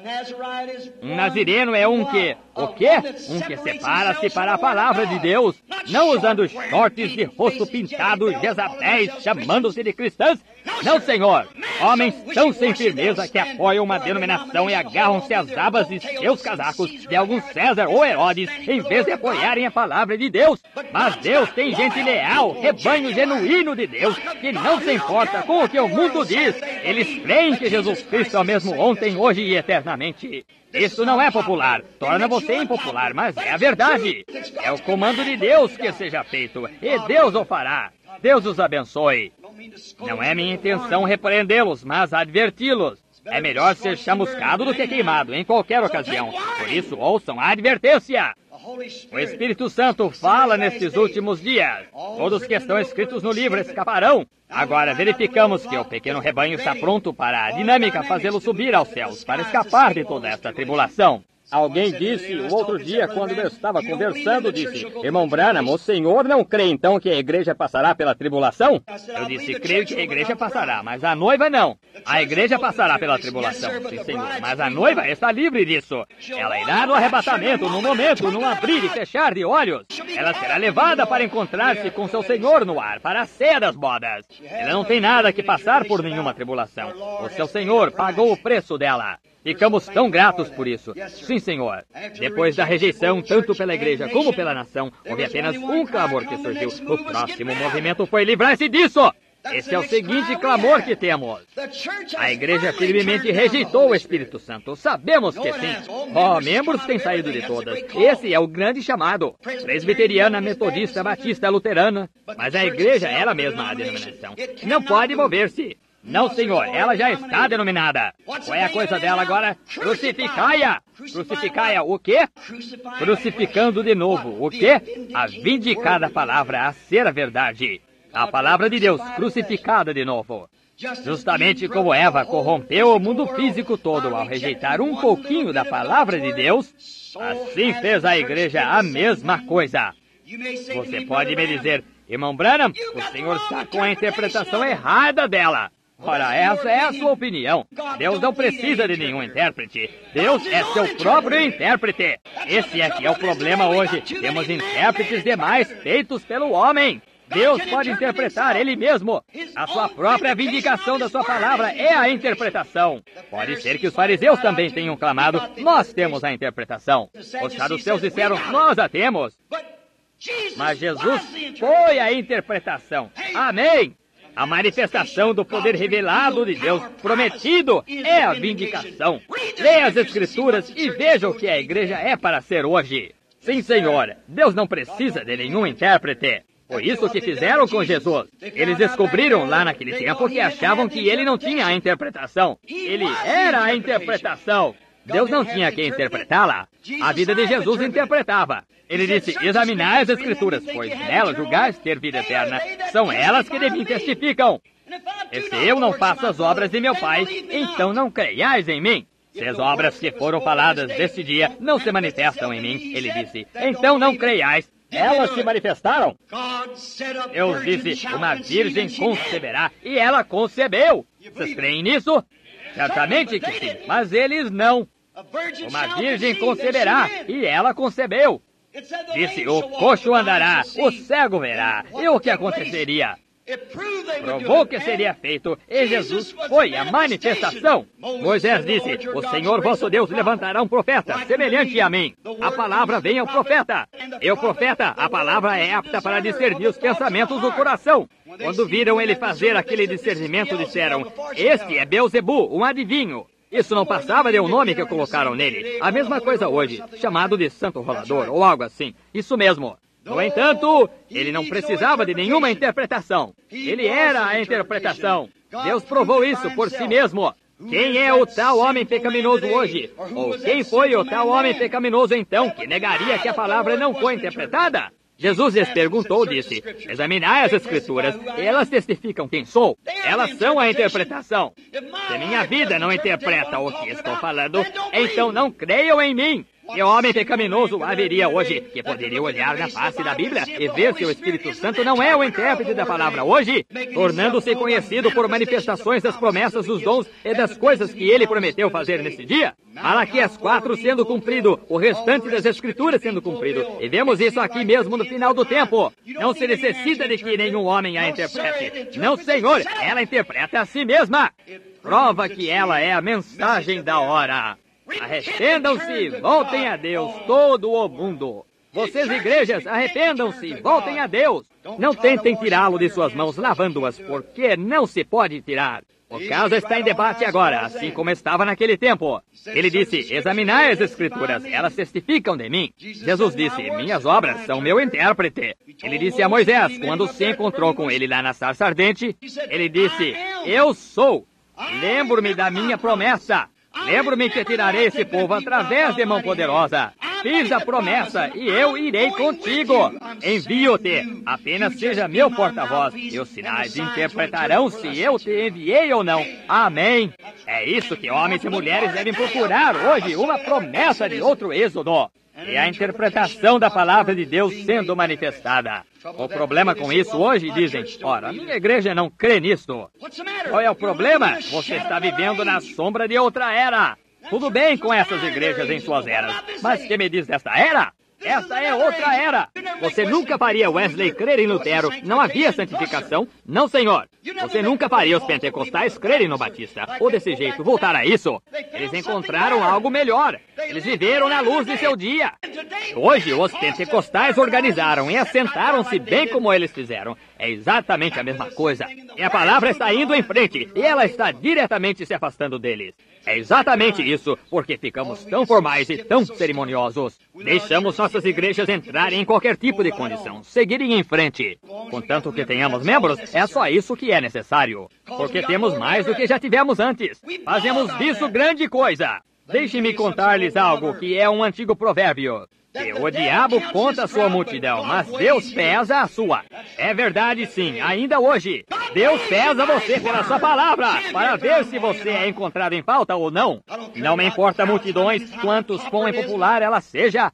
Um nazireno é um que... O quê? Um que separa-se para a palavra de Deus, não usando shorts de rosto pintado, Jezabéis, chamando-se de cristãs. Não, senhor. Homens tão sem firmeza que apoiam uma denominação e agarram-se às abas de seus casacos de algum César ou Herodes, em vez de apoiarem a palavra de Deus. Mas Deus tem gente leal, rebanho genuíno de Deus, que não se importa com o que o mundo diz. Eles creem que Jesus Cristo é o mesmo ontem, hoje e eternamente. Isso não é popular, torna você impopular, mas é a verdade. É o comando de Deus que seja feito, e Deus o fará. Deus os abençoe. Não é minha intenção repreendê-los, mas adverti-los. É melhor ser chamuscado do que queimado, em qualquer ocasião. Por isso, ouçam a advertência. O Espírito Santo fala nestes últimos dias. Todos que estão escritos no livro escaparão. Agora verificamos que o pequeno rebanho está pronto para a dinâmica fazê-lo subir aos céus, para escapar de toda esta tribulação. Alguém disse, o outro dia, quando eu estava conversando, disse, irmão Branham, o senhor não crê então que a igreja passará pela tribulação? Eu disse, creio que a igreja passará, mas a noiva não. A igreja passará pela tribulação, sim senhor, mas a noiva está livre disso. Ela irá no arrebatamento, no momento, num abrir e fechar de olhos. Ela será levada para encontrar-se com seu senhor no ar, para a ceia das bodas. Ela não tem nada que passar por nenhuma tribulação. O seu senhor pagou o preço dela. Ficamos tão gratos por isso. Sim, senhor. Depois da rejeição, tanto pela igreja como pela nação, houve apenas um clamor que surgiu. O próximo movimento foi livrar-se disso. Esse é o seguinte clamor que temos. A igreja firmemente rejeitou o Espírito Santo. Sabemos que sim. Membros têm saído de todas. Esse é o grande chamado. Presbiteriana, metodista, batista, luterana. Mas a igreja, ela mesma, a denominação, não pode mover-se. Não, senhor, ela já está denominada. Qual é a coisa dela agora? Crucificai-a! Crucificai-a o quê? Crucificando de novo. O quê? A vindicada palavra a ser a verdade. A palavra de Deus crucificada de novo. Justamente como Eva corrompeu o mundo físico todo ao rejeitar um pouquinho da palavra de Deus, assim fez a igreja a mesma coisa. Você pode me dizer, irmão Branham, o senhor está com a interpretação errada dela. Ora, essa é a sua opinião. Deus não precisa de nenhum intérprete. Deus é seu próprio intérprete. Esse aqui é o problema hoje. Temos intérpretes demais feitos pelo homem. Deus pode interpretar Ele mesmo. A sua própria vindicação da sua palavra é a interpretação. Pode ser que os fariseus também tenham clamado, nós temos a interpretação. Os saduceus disseram, nós a temos. Mas Jesus foi a interpretação. Amém. A manifestação do poder revelado de Deus prometido é a vindicação. Leia as Escrituras e veja o que a igreja é para ser hoje. Sim, senhor, Deus não precisa de nenhum intérprete. Foi isso que fizeram com Jesus. Eles descobriram lá naquele tempo que achavam que ele não tinha a interpretação. Ele era a interpretação. Deus não tinha que interpretá-la. A vida de Jesus interpretava. Ele disse, examinai as Escrituras, pois nelas julgais ter vida eterna. São elas que de mim testificam. E se eu não faço as obras de meu Pai, então não creiais em mim. Se as obras que foram faladas desse dia não se manifestam em mim, ele disse, então não creiais. Elas se manifestaram. Deus disse, uma virgem conceberá, e ela concebeu. Vocês creem nisso? Certamente que sim, mas eles não. Uma virgem conceberá, e ela concebeu. Disse, o coxo andará, o cego verá. E o que aconteceria? Provou que seria feito, e Jesus foi a manifestação. Moisés disse, o Senhor vosso Deus levantará um profeta, semelhante a mim. A palavra vem ao profeta. E o profeta, a palavra é apta para discernir os pensamentos do coração. Quando viram ele fazer aquele discernimento, disseram, este é Beelzebu, um adivinho. Isso não passava de um nome que colocaram nele. A mesma coisa hoje, chamado de Santo Rolador, ou algo assim. Isso mesmo. No entanto, ele não precisava de nenhuma interpretação. Ele era a interpretação. Deus provou isso por si mesmo. Quem é o tal homem pecaminoso hoje? Ou quem foi o tal homem pecaminoso então que negaria que a palavra não foi interpretada? Jesus lhes perguntou, disse, examinai as Escrituras, e elas testificam quem sou. Elas são a interpretação. Se minha vida não interpreta o que estou falando, então não creiam em mim. Que homem pecaminoso haveria hoje que poderia olhar na face da Bíblia e ver se o Espírito Santo não é o intérprete da palavra hoje, tornando-se conhecido por manifestações das promessas dos dons e das coisas que ele prometeu fazer nesse dia? Malaquias 4 sendo cumprido, o restante das Escrituras sendo cumprido. E vemos isso aqui mesmo no final do tempo. Não se necessita de que nenhum homem a interprete. Não, Senhor, ela interpreta a si mesma. Prova que ela é a mensagem da hora. Arrependam-se, voltem a Deus, todo o mundo. Vocês, igrejas, arrependam-se, voltem a Deus. Não tentem tirá-lo de suas mãos lavando-as, porque não se pode tirar. O caso está em debate agora, assim como estava naquele tempo. Ele disse, examinai as Escrituras, elas testificam de mim. Jesus disse, minhas obras são meu intérprete. Ele disse a Moisés, quando se encontrou com ele lá na sarça ardente, ele disse, eu sou, lembro-me da minha promessa. Lembro-me que tirarei esse povo através de mão poderosa. Fiz a promessa e eu irei contigo. Envio-te. Apenas seja meu porta-voz. E os sinais interpretarão se eu te enviei ou não. Amém. É isso que homens e mulheres devem procurar hoje. Uma promessa de outro êxodo. É a interpretação da palavra de Deus sendo manifestada. O problema com isso hoje, dizem, ora, a minha igreja não crê nisso. Qual é o problema? Você está vivendo na sombra de outra era. Tudo bem com essas igrejas em suas eras, mas que me diz desta era? Esta é outra era. Você nunca faria Wesley crer em Lutero. Não havia santificação. Não, senhor. Você nunca faria os pentecostais crerem no Batista. Ou desse jeito, voltar a isso. Eles encontraram algo melhor. Eles viveram na luz de seu dia. Hoje, os pentecostais organizaram e assentaram-se bem como eles fizeram. É exatamente a mesma coisa. E a palavra está indo em frente. E ela está diretamente se afastando deles. É exatamente isso, porque ficamos tão formais e tão cerimoniosos. Deixamos nossas igrejas entrarem em qualquer tipo de condição, seguirem em frente. Contanto que tenhamos membros, é só isso que é necessário. Porque temos mais do que já tivemos antes. Fazemos disso grande coisa. Deixem-me contar-lhes algo que é um antigo provérbio. Que o diabo conta a sua multidão, mas Deus pesa a sua. É verdade, sim, ainda hoje. Deus pesa você pela sua palavra, para ver se você é encontrado em falta ou não. Não me importa multidões, quantos quão impopular ela seja.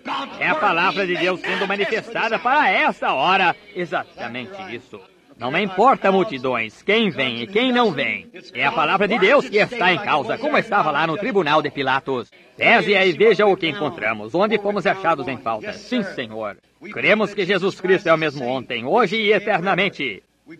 É a palavra de Deus sendo manifestada para essa hora. Exatamente isso. Não me importa multidões, quem vem e quem não vem. É a palavra de Deus que está em causa, como estava lá no tribunal de Pilatos. Pese aí e veja o que encontramos, onde fomos achados em falta. Sim, Senhor. Cremos que Jesus Cristo é o mesmo ontem, hoje e eternamente.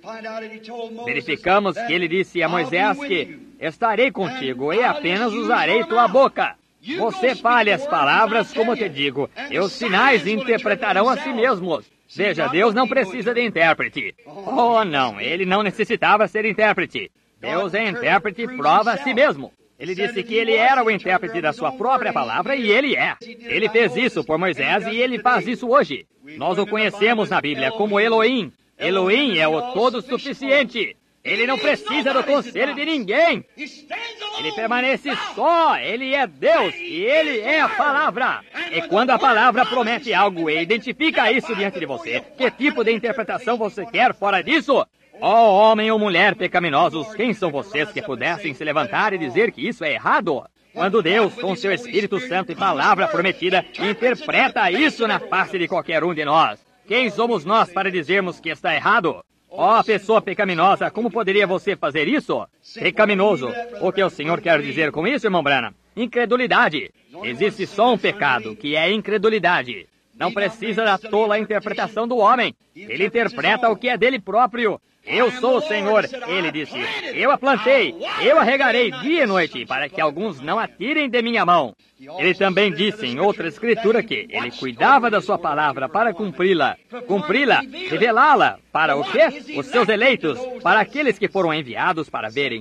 Verificamos que ele disse a Moisés que estarei contigo e apenas usarei tua boca. Você fale as palavras como te digo, e os sinais interpretarão a si mesmos. Veja, Deus não precisa de intérprete. Oh, não, ele não necessitava ser intérprete. Deus é intérprete e prova a si mesmo. Ele disse que ele era o intérprete da sua própria palavra e ele é. Ele fez isso por Moisés e ele faz isso hoje. Nós o conhecemos na Bíblia como Elohim. Elohim é o todo-suficiente. Ele não precisa do conselho de ninguém. Ele permanece só. Ele é Deus e ele é a palavra. E quando a palavra promete algo e identifica isso diante de você, que tipo de interpretação você quer fora disso? Ó homem ou mulher pecaminosos, quem são vocês que pudessem se levantar e dizer que isso é errado? Quando Deus, com seu Espírito Santo e palavra prometida, interpreta isso na face de qualquer um de nós, quem somos nós para dizermos que está errado? Ó pessoa pecaminosa, como poderia você fazer isso? Pecaminoso. O que o Senhor quer dizer com isso, irmão Branham? Incredulidade. Existe só um pecado, que é incredulidade. Não precisa da tola interpretação do homem. Ele interpreta o que é dele próprio. Eu sou o Senhor, ele disse. Eu a plantei, eu a regarei dia e noite, para que alguns não a tirem de minha mão. Ele também disse em outra escritura que ele cuidava da sua palavra para cumpri-la, revelá-la, para o quê? Os seus eleitos, para aqueles que foram enviados para verem,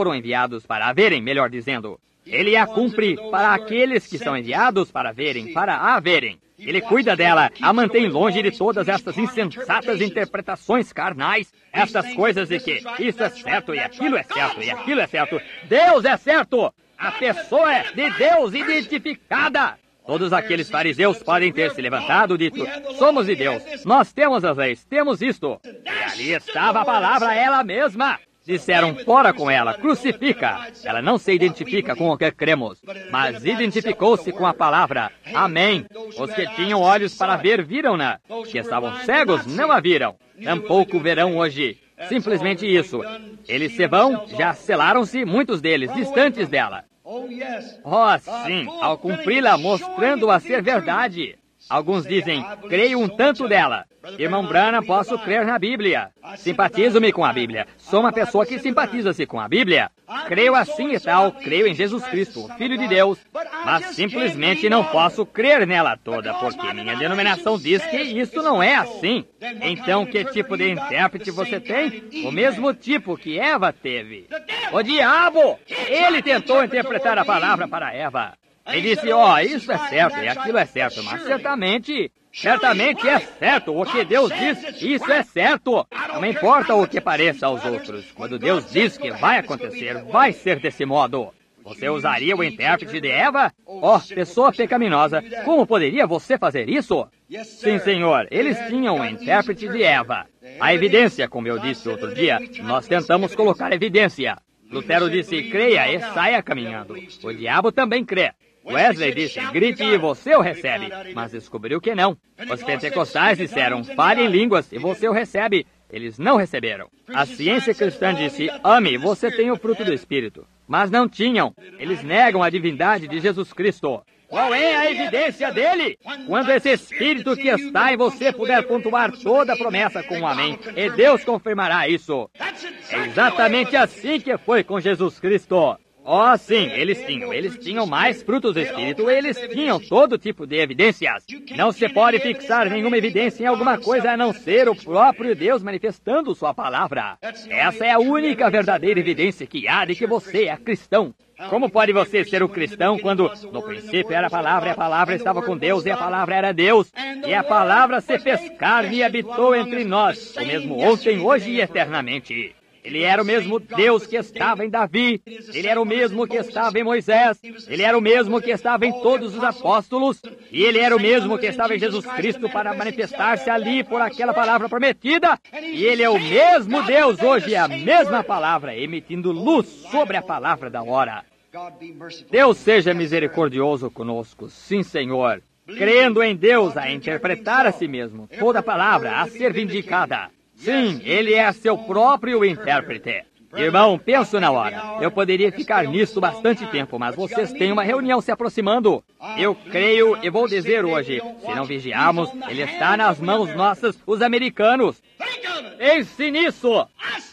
a verem, melhor dizendo. Ele a cumpre para aqueles que são enviados para verem, para a verem. Ele cuida dela, a mantém longe de todas estas insensatas interpretações carnais, essas coisas de que isso é certo e aquilo é certo e aquilo é certo. Deus é certo! A pessoa é de Deus identificada! Todos aqueles fariseus podem ter se levantado e dito, somos de Deus, nós temos as leis, temos isto. E ali estava a palavra ela mesma. Disseram, fora com ela, crucifica. Ela não se identifica com o que cremos, mas identificou-se com a palavra. Amém. Os que tinham olhos para ver, viram-na. Os que estavam cegos, não a viram. Tampouco verão hoje. Simplesmente isso. Eles se vão, já selaram-se, muitos deles, distantes dela. Oh, sim, ao cumpri-la, mostrando-a ser verdade. Alguns dizem, creio um tanto dela. Irmão Branham, posso crer na Bíblia. Simpatizo-me com a Bíblia. Sou uma pessoa que simpatiza-se com a Bíblia. Creio assim e tal, creio em Jesus Cristo, o Filho de Deus. Mas simplesmente não posso crer nela toda, porque minha denominação diz que isso não é assim. Então, que tipo de intérprete você tem? O mesmo tipo que Eva teve. O diabo! Ele tentou interpretar a palavra para Eva. Ele disse, isso é certo e aquilo é certo, mas certamente é certo. O que Deus diz, isso é certo. Não importa o que pareça aos outros. Quando Deus diz que vai acontecer, vai ser desse modo. Você usaria o intérprete de Eva? Pessoa pecaminosa, como poderia você fazer isso? Sim, senhor, eles tinham o intérprete de Eva. A evidência, como eu disse outro dia, nós tentamos colocar evidência. Lutero disse, creia e saia caminhando. O diabo também crê. Wesley disse, grite e você o recebe, mas descobriu que não. Os pentecostais disseram, fale em línguas e você o recebe. Eles não receberam. A ciência cristã disse, ame, você tem o fruto do Espírito. Mas não tinham. Eles negam a divindade de Jesus Cristo. Qual é a evidência dele? Quando esse Espírito que está em você puder pontuar toda a promessa com um amém, e Deus confirmará isso. É exatamente assim que foi com Jesus Cristo. Sim, eles tinham mais frutos do Espírito, eles tinham todo tipo de evidências. Não se pode fixar nenhuma evidência em alguma coisa a não ser o próprio Deus manifestando sua palavra. Essa é a única verdadeira evidência que há de que você é cristão. Como pode você ser um cristão quando no princípio era a palavra, e a palavra estava com Deus, e a palavra era Deus, e a palavra se fez carne e habitou entre nós, o mesmo ontem, hoje e eternamente. Ele era o mesmo Deus que estava em Davi. Ele era o mesmo que estava em Moisés. Ele era o mesmo que estava em todos os apóstolos. E ele era o mesmo que estava em Jesus Cristo para manifestar-se ali por aquela palavra prometida. E ele é o mesmo Deus hoje, a mesma palavra, emitindo luz sobre a palavra da hora. Deus seja misericordioso conosco, sim, Senhor. Crendo em Deus a interpretar a si mesmo, toda a palavra a ser vindicada. Sim, ele é seu próprio intérprete. Irmão, penso na hora. Eu poderia ficar nisso bastante tempo, mas vocês têm uma reunião se aproximando. Eu creio e vou dizer hoje, se não vigiarmos, ele está nas mãos nossas, os americanos. Pense nisso.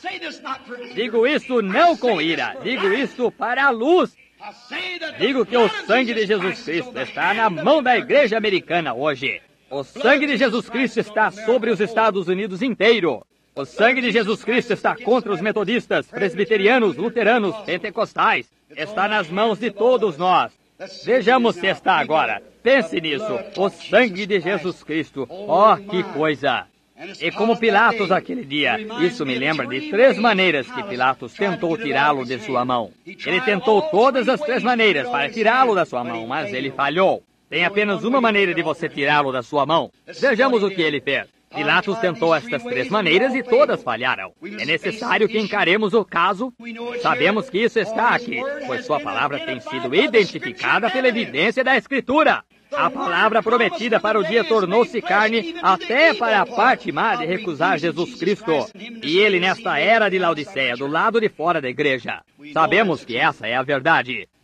Digo isso não com ira, digo isso para a luz. Digo que o sangue de Jesus Cristo está na mão da igreja americana hoje. O sangue de Jesus Cristo está sobre os Estados Unidos inteiro. O sangue de Jesus Cristo está contra os metodistas, presbiterianos, luteranos, pentecostais. Está nas mãos de todos nós. Vejamos se está agora. Pense nisso. O sangue de Jesus Cristo. Que coisa! E como Pilatos aquele dia, isso me lembra de 3 maneiras que Pilatos tentou tirá-lo de sua mão. Ele tentou todas as 3 maneiras para tirá-lo da sua mão, mas ele falhou. Tem apenas uma maneira de você tirá-lo da sua mão. Vejamos o que ele fez. Pilatos tentou estas 3 maneiras e todas falharam. É necessário que encaremos o caso. Sabemos que isso está aqui, pois sua palavra tem sido identificada pela evidência da Escritura. A palavra prometida para o dia tornou-se carne até para a parte má de recusar Jesus Cristo. E ele nesta era de Laodiceia, do lado de fora da igreja. Sabemos que essa é a verdade.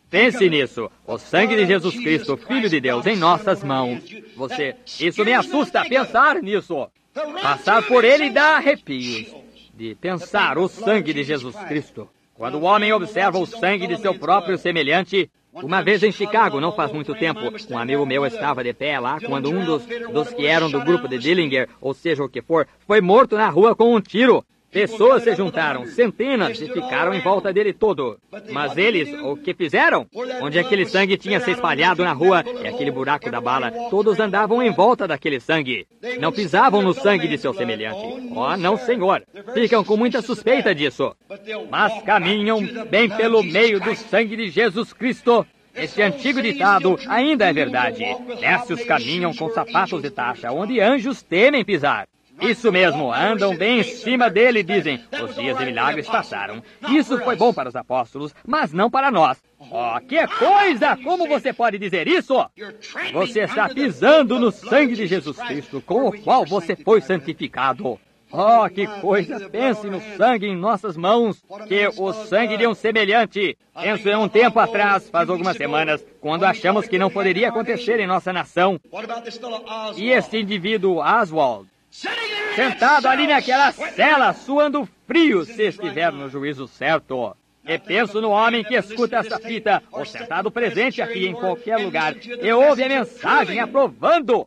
Pense nisso. O sangue de Jesus Cristo, Filho de Deus, em nossas mãos. Isso me assusta pensar nisso. Passar por ele dá arrepios. De pensar o sangue de Jesus Cristo. Quando o homem observa o sangue de seu próprio semelhante... Uma vez em Chicago, não faz muito tempo, um amigo meu estava de pé lá quando um dos que eram do grupo de Dillinger, ou seja o que for, foi morto na rua com um tiro. Pessoas se juntaram, centenas, e ficaram em volta dele todo. Mas eles, o que fizeram? Onde aquele sangue tinha se espalhado na rua e aquele buraco da bala, todos andavam em volta daquele sangue. Não pisavam no sangue de seu semelhante. Oh, não, senhor. Ficam com muita suspeita disso. Mas caminham bem pelo meio do sangue de Jesus Cristo. Este antigo ditado ainda é verdade. Nécios caminham com sapatos de taxa, onde anjos temem pisar. Isso mesmo, andam bem em cima dele, dizem. Os dias de milagres passaram. Isso foi bom para os apóstolos, mas não para nós. Oh, que coisa! Como você pode dizer isso? Você está pisando no sangue de Jesus Cristo, com o qual você foi santificado. Oh, que coisa! Pense no sangue em nossas mãos, que o sangue de um semelhante. Penso em um tempo atrás, faz algumas semanas, quando achamos que não poderia acontecer em nossa nação. E este indivíduo, Oswald, sentado ali naquela cela, suando frio, se estiver no juízo certo. E penso no homem que escuta esta fita, ou sentado presente aqui em qualquer lugar, e ouve a mensagem aprovando.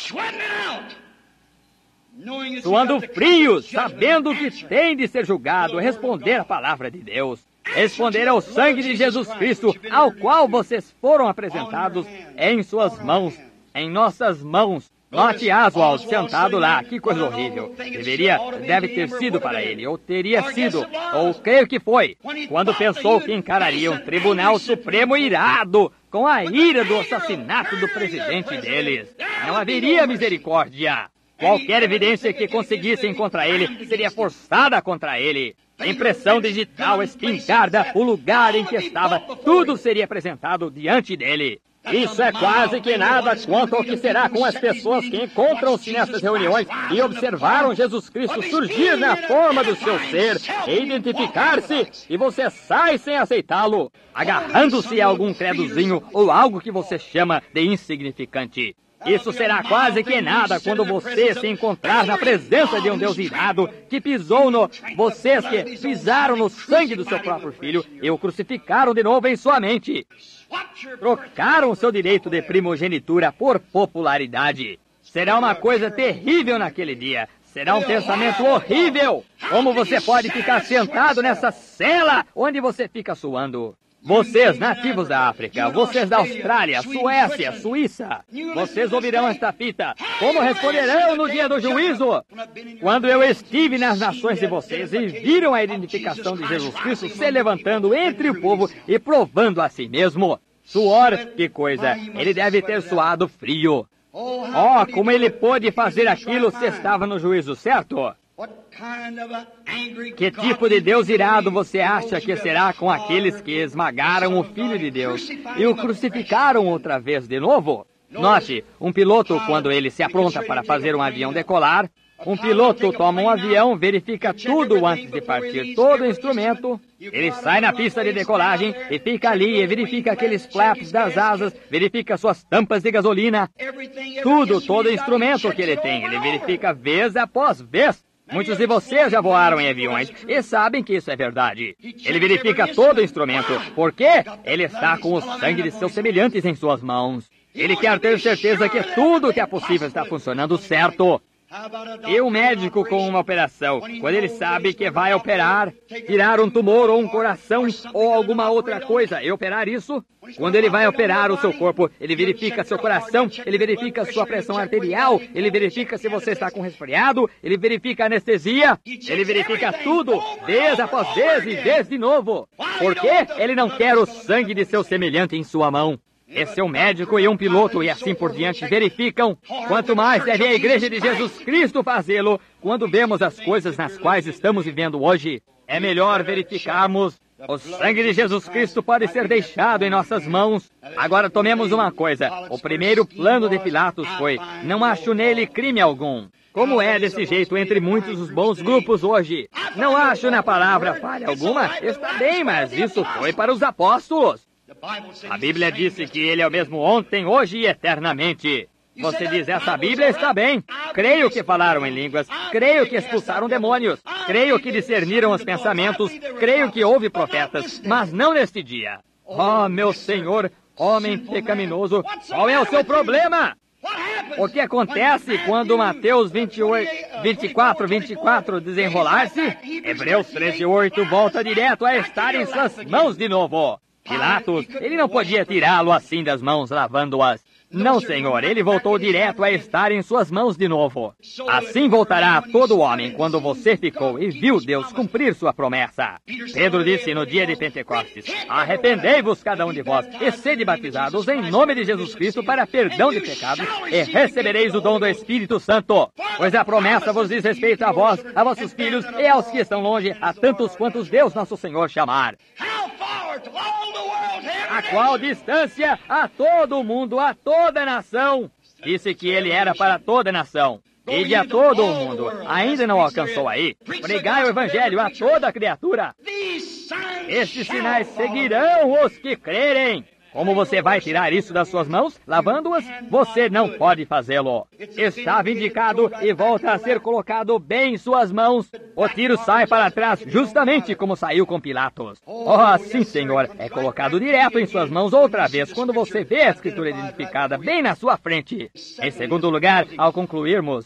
Suando frio, sabendo que tem de ser julgado, responder a palavra de Deus. Responder ao sangue de Jesus Cristo, ao qual vocês foram apresentados em suas mãos, em nossas mãos. Note Oswald sentado lá, que coisa horrível. Deve ter sido para ele, ou teria sido, ou creio que foi, quando pensou que encararia um tribunal supremo irado, com a ira do assassinato do presidente deles. Não haveria misericórdia. Qualquer evidência que conseguissem contra ele seria forçada contra ele. Impressão digital, espingarda, o lugar em que estava, tudo seria apresentado diante dele. Isso é quase que nada quanto ao que será com as pessoas que encontram-se nessas reuniões e observaram Jesus Cristo surgir na forma do seu ser e identificar-se, e você sai sem aceitá-lo, agarrando-se a algum credozinho ou algo que você chama de insignificante. Isso será quase que nada quando você se encontrar na presença de um Deus irado que pisou vocês que pisaram no sangue do seu próprio filho e o crucificaram de novo em sua mente. Trocaram seu direito de primogenitura por popularidade. Será uma coisa terrível naquele dia. Será um pensamento horrível. Como você pode ficar sentado nessa cela onde você fica suando? Vocês, nativos da África, vocês da Austrália, Suécia, Suíça, vocês ouvirão esta fita. Como responderão no dia do juízo? Quando eu estive nas nações de vocês e viram a identificação de Jesus Cristo se levantando entre o povo e provando a si mesmo. Suor, que coisa! Ele deve ter suado frio. Oh, como ele pôde fazer aquilo se estava no juízo certo? Que tipo de Deus irado você acha que será com aqueles que esmagaram o Filho de Deus e o crucificaram outra vez de novo? Note, um piloto, quando ele se apronta para fazer um avião decolar, um piloto toma um avião, verifica tudo antes de partir, todo o instrumento. Ele sai na pista de decolagem e fica ali e verifica aqueles flaps das asas, verifica suas tampas de gasolina, tudo, todo o instrumento que ele tem. Ele verifica vez após vez. Muitos de vocês já voaram em aviões e sabem que isso é verdade. Ele verifica todo o instrumento, porque ele está com o sangue de seus semelhantes em suas mãos. Ele quer ter certeza que tudo que é possível está funcionando certo. E o médico com uma operação, quando ele sabe que vai operar, tirar um tumor ou um coração ou alguma outra coisa e operar isso, quando ele vai operar o seu corpo, ele verifica seu coração, ele verifica sua pressão arterial, ele verifica se você está com resfriado, ele verifica a anestesia, ele verifica tudo, vez após vez e vez de novo. Porque ele não quer o sangue de seu semelhante em sua mão. Esse é um médico e um piloto e assim por diante verificam. Quanto mais deve a Igreja de Jesus Cristo fazê-lo quando vemos as coisas nas quais estamos vivendo hoje. É melhor verificarmos. O sangue de Jesus Cristo pode ser deixado em nossas mãos. Agora tomemos uma coisa. O primeiro plano de Pilatos foi: não acho nele crime algum. Como é desse jeito entre muitos dos bons grupos hoje? Não acho na palavra falha alguma? Está bem, mas isso foi para os apóstolos. A Bíblia disse que Ele é o mesmo ontem, hoje e eternamente. Você diz, essa Bíblia está bem. Creio que falaram em línguas, creio que expulsaram demônios, creio que discerniram os pensamentos, creio que houve profetas, mas não neste dia. Oh, meu Senhor, homem pecaminoso, qual é o seu problema? O que acontece quando Mateus 24 desenrolar-se? Hebreus 13:8 volta direto a estar em suas mãos de novo. Pilatos, ele não podia tirá-lo assim das mãos, lavando-as. Não, Senhor, ele voltou direto a estar em suas mãos de novo. Assim voltará todo homem quando você ficou e viu Deus cumprir sua promessa. Pedro disse no dia de Pentecostes, arrependei-vos cada um de vós e sede batizados em nome de Jesus Cristo para perdão de pecados e recebereis o dom do Espírito Santo. Pois a promessa vos diz respeito a vós, a vossos filhos e aos que estão longe, a tantos quantos Deus nosso Senhor chamar. A qual distância? A todo o mundo, a toda a nação. Disse que ele era para toda a nação. Ide a todo o mundo. Ainda não alcançou aí. Pregai o Evangelho a toda criatura. Estes sinais seguirão os que crerem. Como você vai tirar isso das suas mãos? Lavando-as? Você não pode fazê-lo. Está vindicado e volta a ser colocado bem em suas mãos. O tiro sai para trás, justamente como saiu com Pilatos. Oh, sim, Senhor. É colocado direto em suas mãos outra vez, quando você vê a Escritura identificada bem na sua frente. Em segundo lugar, ao concluirmos,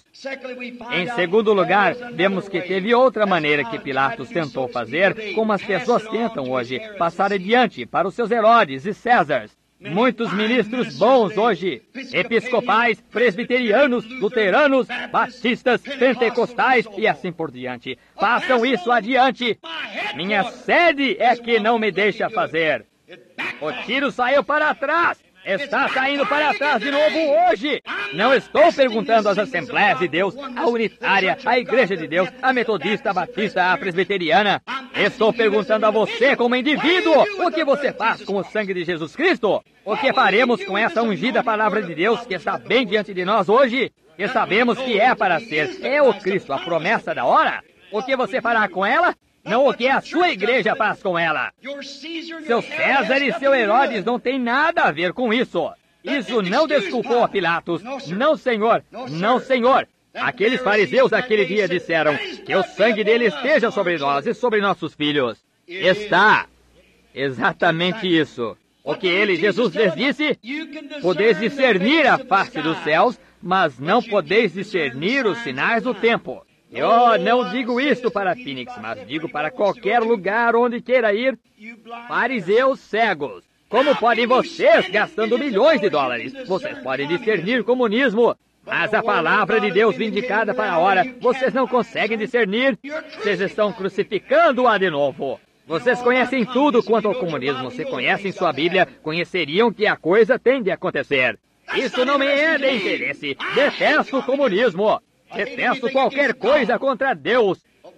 vemos que teve outra maneira que Pilatos tentou fazer, como as pessoas tentam hoje, passar adiante para os seus Herodes e César. Muitos ministros bons hoje, episcopais, presbiterianos, luteranos, batistas, pentecostais e assim por diante, passam isso adiante. Minha sede é que não me deixa fazer. O tiro saiu para trás. Está saindo para trás de novo hoje. Não estou perguntando às Assembleias de Deus, a Unitária, a Igreja de Deus, a Metodista, a Batista, a Presbiteriana. Estou perguntando a você como indivíduo, o que você faz com o sangue de Jesus Cristo? O que faremos com essa ungida palavra de Deus que está bem diante de nós hoje? Que sabemos que é para ser, é o Cristo, a promessa da hora. O que você fará com ela? Não o que a sua igreja faz com ela. Seu César e seu Herodes não tem nada a ver com isso. Isso não desculpou a Pilatos. Não, Senhor. Não, Senhor. Aqueles fariseus daquele dia disseram que o sangue dele esteja sobre nós e sobre nossos filhos. Está. Exatamente isso. O que ele, Jesus, lhes disse? Podeis discernir a face dos céus, mas não podeis discernir os sinais do tempo. Eu não digo isto para Phoenix, mas digo para qualquer lugar onde queira ir. Fariseus cegos. Como podem vocês, gastando milhões de dólares, vocês podem discernir comunismo? Mas a palavra de Deus vindicada para a hora, vocês não conseguem discernir? Vocês estão crucificando-a de novo. Vocês conhecem tudo quanto ao comunismo. Se conhecem sua Bíblia, conheceriam que a coisa tem de acontecer. Isso não me é de interesse. Detesto o comunismo. Detesto qualquer coisa contra Deus.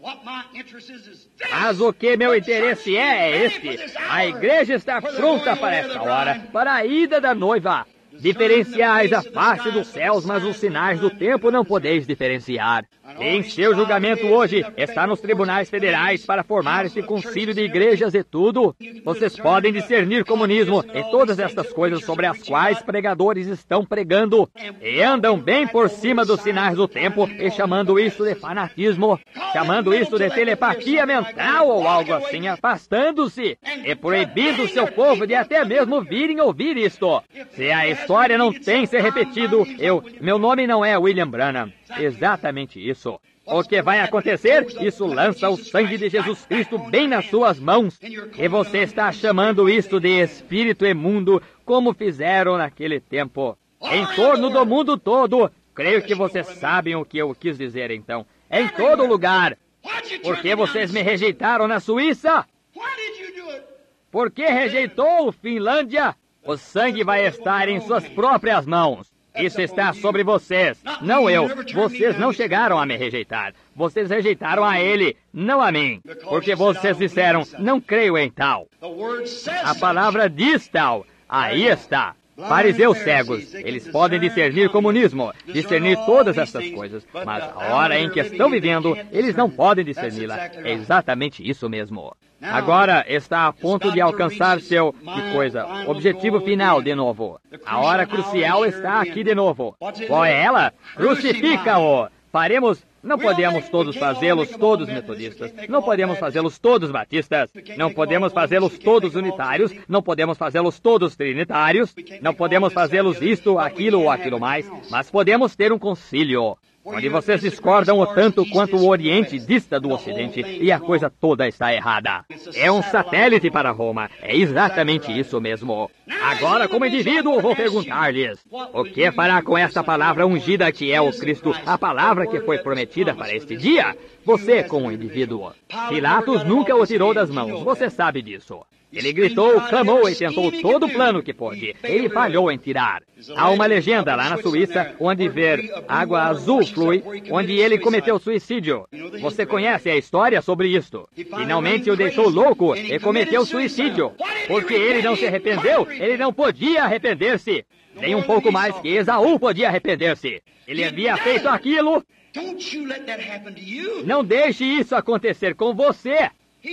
Mas o que meu interesse é este. A igreja está pronta para esta hora, para a ida da noiva. Diferenciais a face dos céus, mas os sinais do tempo não podeis diferenciar. Em seu julgamento hoje, está nos tribunais federais para formar esse concílio de igrejas e tudo. Vocês podem discernir comunismo e todas estas coisas sobre as quais pregadores estão pregando. E andam bem por cima dos sinais do tempo e chamando isso de fanatismo, chamando isso de telepatia mental ou algo assim, afastando-se e proibindo o seu povo de até mesmo virem ouvir isto. Se a história não tem se repetido, meu nome não é William Branham. Exatamente isso. O que vai acontecer? Isso lança o sangue de Jesus Cristo bem nas suas mãos. E você está chamando isto de espírito imundo, como fizeram naquele tempo. Em torno do mundo todo. Creio que vocês sabem o que eu quis dizer então. Em todo lugar. Por que vocês me rejeitaram na Suíça? Por que rejeitou Finlândia? O sangue vai estar em suas próprias mãos. Isso está sobre vocês, não eu. Vocês não chegaram a me rejeitar. Vocês rejeitaram a ele, não a mim. Porque vocês disseram, não creio em tal. A palavra diz tal. Aí está. Fariseus cegos, eles podem discernir comunismo, discernir todas essas coisas, mas a hora em que estão vivendo, eles não podem discerni-la. É exatamente isso mesmo. Agora está a ponto de alcançar seu, objetivo final de novo. A hora crucial está aqui de novo. Qual é ela? Crucifica-o! Não podemos todos fazê-los todos metodistas, não podemos fazê-los todos batistas, não podemos fazê-los todos unitários, não podemos fazê-los todos trinitários, não podemos fazê-los isto, aquilo ou aquilo mais, mas podemos ter um concílio, onde vocês discordam o tanto quanto o Oriente dista do Ocidente e a coisa toda está errada. É um satélite para Roma, é exatamente isso mesmo. Agora, como indivíduo, vou perguntar-lhes, o que fará com esta palavra ungida que é o Cristo, a palavra que foi prometida para este dia? Você, como indivíduo. Pilatos nunca o tirou das mãos, você sabe disso. Ele gritou, clamou e tentou todo o plano que pôde. Ele falhou em tirar. Há uma legenda lá na Suíça, onde ver água azul flui, onde ele cometeu suicídio. Você conhece a história sobre isto. Finalmente o deixou louco e cometeu suicídio. Porque ele não se arrependeu, ele não podia arrepender-se. Nem um pouco mais que Esaú podia arrepender-se. Ele havia feito aquilo. Não deixe isso acontecer com você.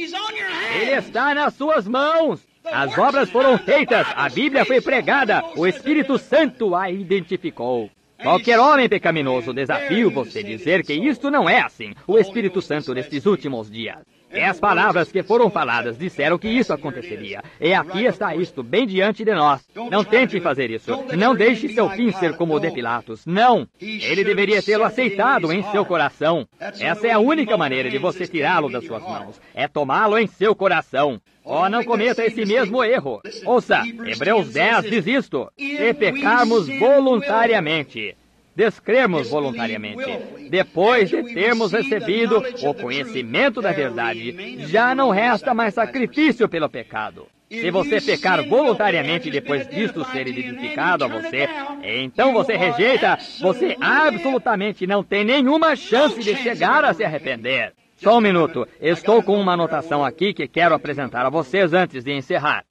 Ele está nas suas mãos. As obras foram feitas, a Bíblia foi pregada, o Espírito Santo a identificou. Qualquer homem pecaminoso desafio você dizer que isto não é assim, o Espírito Santo nestes últimos dias. E as palavras que foram faladas disseram que isso aconteceria. E aqui está isto, bem diante de nós. Não tente fazer isso. Não deixe seu fim ser como o de Pilatos. Não! Ele deveria tê-lo aceitado em seu coração. Essa é a única maneira de você tirá-lo das suas mãos. É tomá-lo em seu coração. Oh, não cometa esse mesmo erro. Ouça, Hebreus 10 diz isto. Se pecarmos voluntariamente, descremos voluntariamente, depois de termos recebido o conhecimento da verdade, já não resta mais sacrifício pelo pecado. Se você pecar voluntariamente depois disto ser identificado a você, então você rejeita, você absolutamente não tem nenhuma chance de chegar a se arrepender. Só um minuto, estou com uma anotação aqui que quero apresentar a vocês antes de encerrar.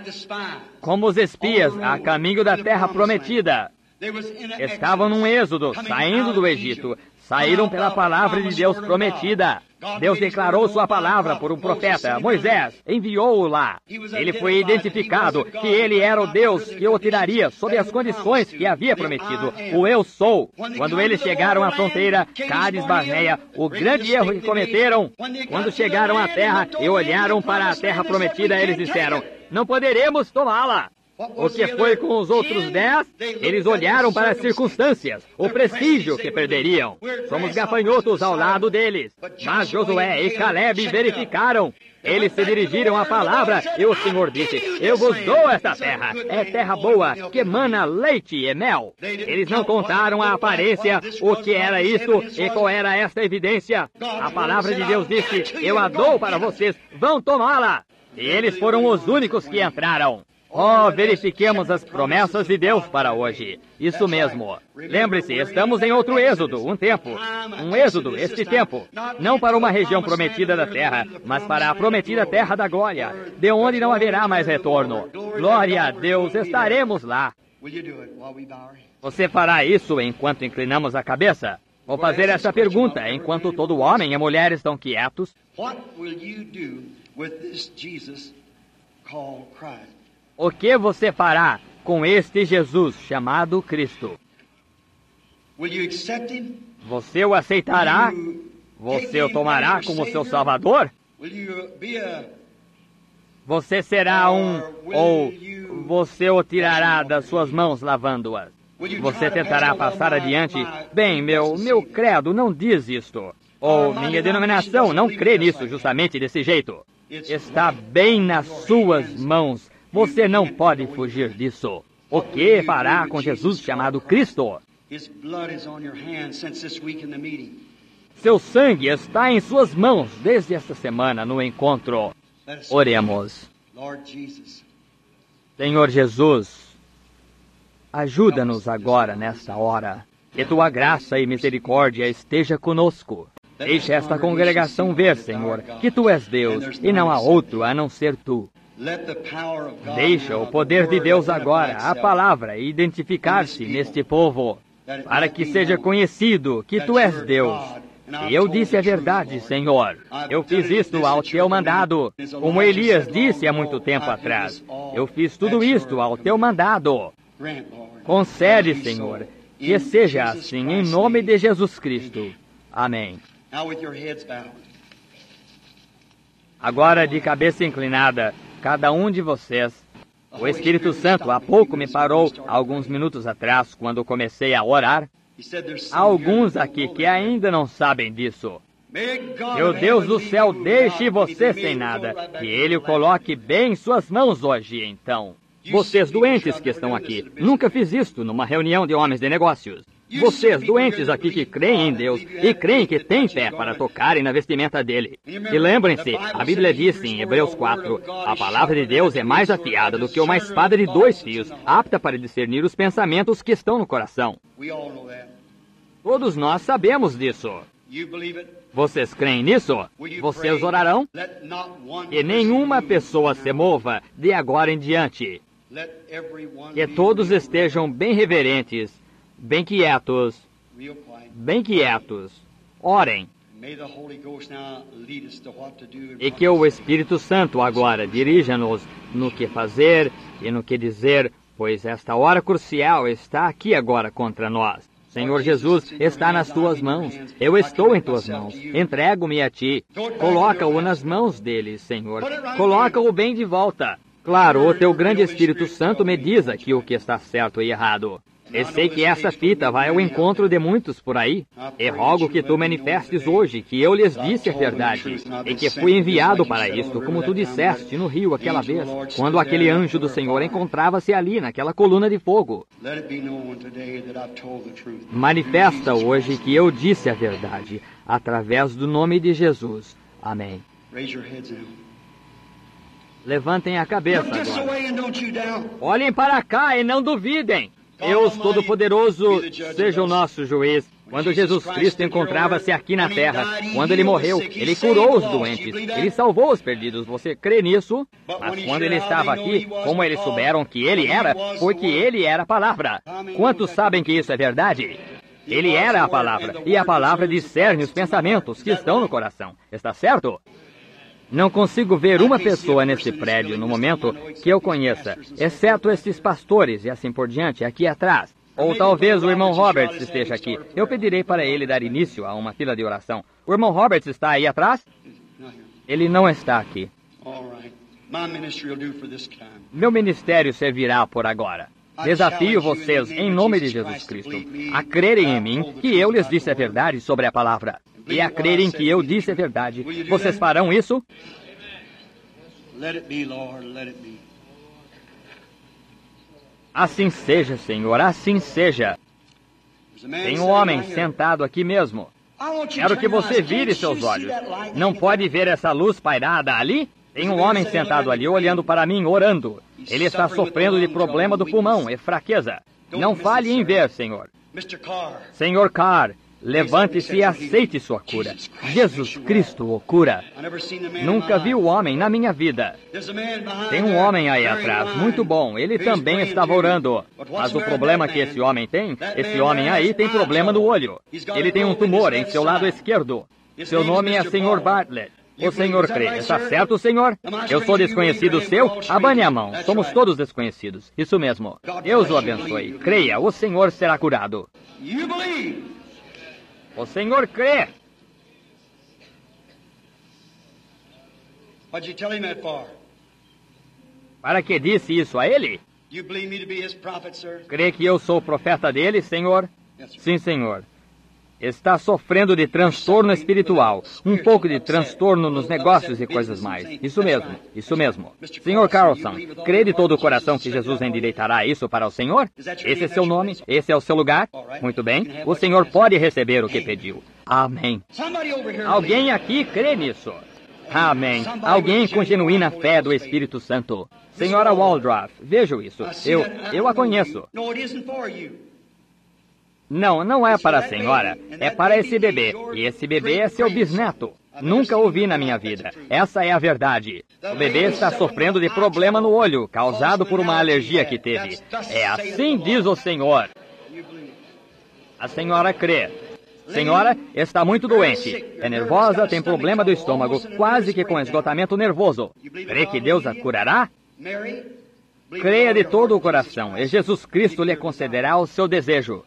Como os espias a caminho da terra prometida, estavam num êxodo, saindo do Egito. Saíram pela palavra de Deus prometida. Deus declarou sua palavra por um profeta, Moisés, enviou-o lá. Ele foi identificado que ele era o Deus que o tiraria sob as condições que havia prometido, o Eu Sou. Quando eles chegaram à fronteira, Cádiz Barneia, o grande erro que cometeram, quando chegaram à terra e olharam para a terra prometida, eles disseram, não poderemos tomá-la. O que foi com os outros 10? Eles olharam para as circunstâncias, o prestígio que perderiam. Somos gafanhotos ao lado deles. Mas Josué e Caleb verificaram. Eles se dirigiram à palavra e o Senhor disse, eu vos dou esta terra. É terra boa, que emana leite e mel. Eles não contaram a aparência, o que era isto e qual era esta evidência. A palavra de Deus disse, eu a dou para vocês, vão tomá-la. E eles foram os únicos que entraram. Oh, verifiquemos as promessas de Deus para hoje. Isso mesmo. Lembre-se, estamos em outro êxodo, um tempo. Um êxodo, este tempo. Não para uma região prometida da terra, mas para a prometida terra da glória, de onde não haverá mais retorno. Glória a Deus, estaremos lá. Você fará isso enquanto inclinamos a cabeça? Vou fazer essa pergunta enquanto todo homem e mulher estão quietos. O que você fará com este Jesus chamado Cristo? Você o aceitará? Você o tomará como seu Salvador? Você será ou você o tirará das suas mãos lavando-as? Você tentará passar adiante? Bem, meu credo não diz isto. Ou minha denominação não crê nisso justamente desse jeito. Está bem nas suas mãos. Você não pode fugir disso. O que fará com Jesus chamado Cristo? Seu sangue está em suas mãos desde esta semana no encontro. Oremos. Senhor Jesus, ajuda-nos agora nesta hora. Que tua graça e misericórdia esteja conosco. Deixa esta congregação ver, Senhor, que tu és Deus e não há outro a não ser tu. Deixa o poder de Deus agora, a palavra, identificar-se neste povo, para que seja conhecido que Tu és Deus. E eu disse a verdade, Senhor. Eu fiz isto ao Teu mandado, como Elias disse há muito tempo atrás. Eu fiz tudo isto ao Teu mandado. Concede, Senhor, que seja assim, em nome de Jesus Cristo. Amém. Agora, de cabeça inclinada, cada um de vocês, o Espírito Santo há pouco me parou, alguns minutos atrás, quando comecei a orar. Há alguns aqui que ainda não sabem disso. Que o Deus do céu deixe você sem nada, que Ele o coloque bem em suas mãos hoje, então. Vocês doentes que estão aqui, nunca fiz isto numa reunião de homens de negócios. Vocês doentes aqui que creem em Deus e creem que têm fé para tocarem na vestimenta dele. E lembrem-se, a Bíblia diz em Hebreus 4, a palavra de Deus é mais afiada do que uma espada de 2 fios, apta para discernir os pensamentos que estão no coração. Todos nós sabemos disso. Vocês creem nisso? Vocês orarão? Que nenhuma pessoa se mova de agora em diante. Que todos estejam bem reverentes, bem quietos. Orem. E que o Espírito Santo agora dirija-nos no que fazer e no que dizer, pois esta hora crucial está aqui agora contra nós. Senhor Jesus, está nas Tuas mãos. Eu estou em Tuas mãos. Entrego-me a Ti. Coloca-o nas mãos deles, Senhor. Coloca-o bem de volta. Claro, o Teu grande Espírito Santo me diz aqui o que está certo e errado. Eu sei que essa fita vai ao encontro de muitos por aí. E rogo que Tu manifestes hoje que eu lhes disse a verdade e que fui enviado para isto, como Tu disseste no rio aquela vez, quando aquele anjo do Senhor encontrava-se ali naquela coluna de fogo. Manifesta hoje que eu disse a verdade, através do nome de Jesus. Amém. Levantem a cabeça agora. Olhem para cá e não duvidem. Deus Todo-Poderoso seja o nosso juiz. Quando Jesus Cristo encontrava-se aqui na terra, quando Ele morreu, Ele curou os doentes, Ele salvou os perdidos. Você crê nisso? Mas quando Ele estava aqui, como eles souberam que Ele era, foi que Ele era a palavra. Quantos sabem que isso é verdade? Ele era a palavra, e a palavra discerne os pensamentos que estão no coração. Está certo? Não consigo ver uma pessoa nesse prédio no momento que eu conheça, exceto esses pastores e assim por diante, aqui atrás. Ou talvez o irmão Roberts esteja aqui. Eu pedirei para ele dar início a uma fila de oração. O irmão Roberts está aí atrás? Ele não está aqui. Meu ministério servirá por agora. Desafio vocês, em nome de Jesus Cristo, a crerem em mim que eu lhes disse a verdade sobre a palavra. E a crerem que eu disse a verdade. Vocês farão isso? Assim seja, Senhor, assim seja. Tem um homem sentado aqui mesmo. Quero que você vire seus olhos. Não pode ver essa luz pairada ali? Tem um homem sentado ali, olhando para mim, orando. Ele está sofrendo de problema do pulmão e fraqueza. Não falhe em ver, Senhor. Senhor Carr, levante-se e aceite sua cura. Jesus Cristo o cura. Nunca vi o homem na minha vida. Tem um homem aí atrás, muito bom. Ele também estava orando. Mas o problema que esse homem aí tem problema no olho. Ele tem um tumor em seu lado esquerdo. Seu nome é Sr. Bartlett. O senhor crê. Está certo, senhor? Eu sou desconhecido seu? Abane a mão. Somos todos desconhecidos. Isso mesmo. Deus o abençoe. Creia, o senhor será curado. O senhor crê. Para que disse isso a ele? Crê que eu sou o profeta dele, senhor? Sim, senhor. Está sofrendo de transtorno espiritual, um pouco de transtorno nos negócios e coisas mais. Isso mesmo, isso mesmo. Sr. Carlson, crê de todo o coração que Jesus endireitará isso para o Senhor? Esse é seu nome? Esse é o seu lugar? Muito bem, o Senhor pode receber o que pediu. Amém. Alguém aqui crê nisso? Amém. Alguém com genuína fé do Espírito Santo. Senhora Waldroff, vejo isso. Eu a conheço. Não, não é para a senhora. É para esse bebê. E esse bebê é seu bisneto. Nunca ouvi na minha vida. Essa é a verdade. O bebê está sofrendo de problema no olho, causado por uma alergia que teve. É assim diz o Senhor. A senhora crê. Senhora, está muito doente. É nervosa, tem problema do estômago, quase que com esgotamento nervoso. Crê que Deus a curará? Creia de todo o coração, e Jesus Cristo lhe concederá o seu desejo.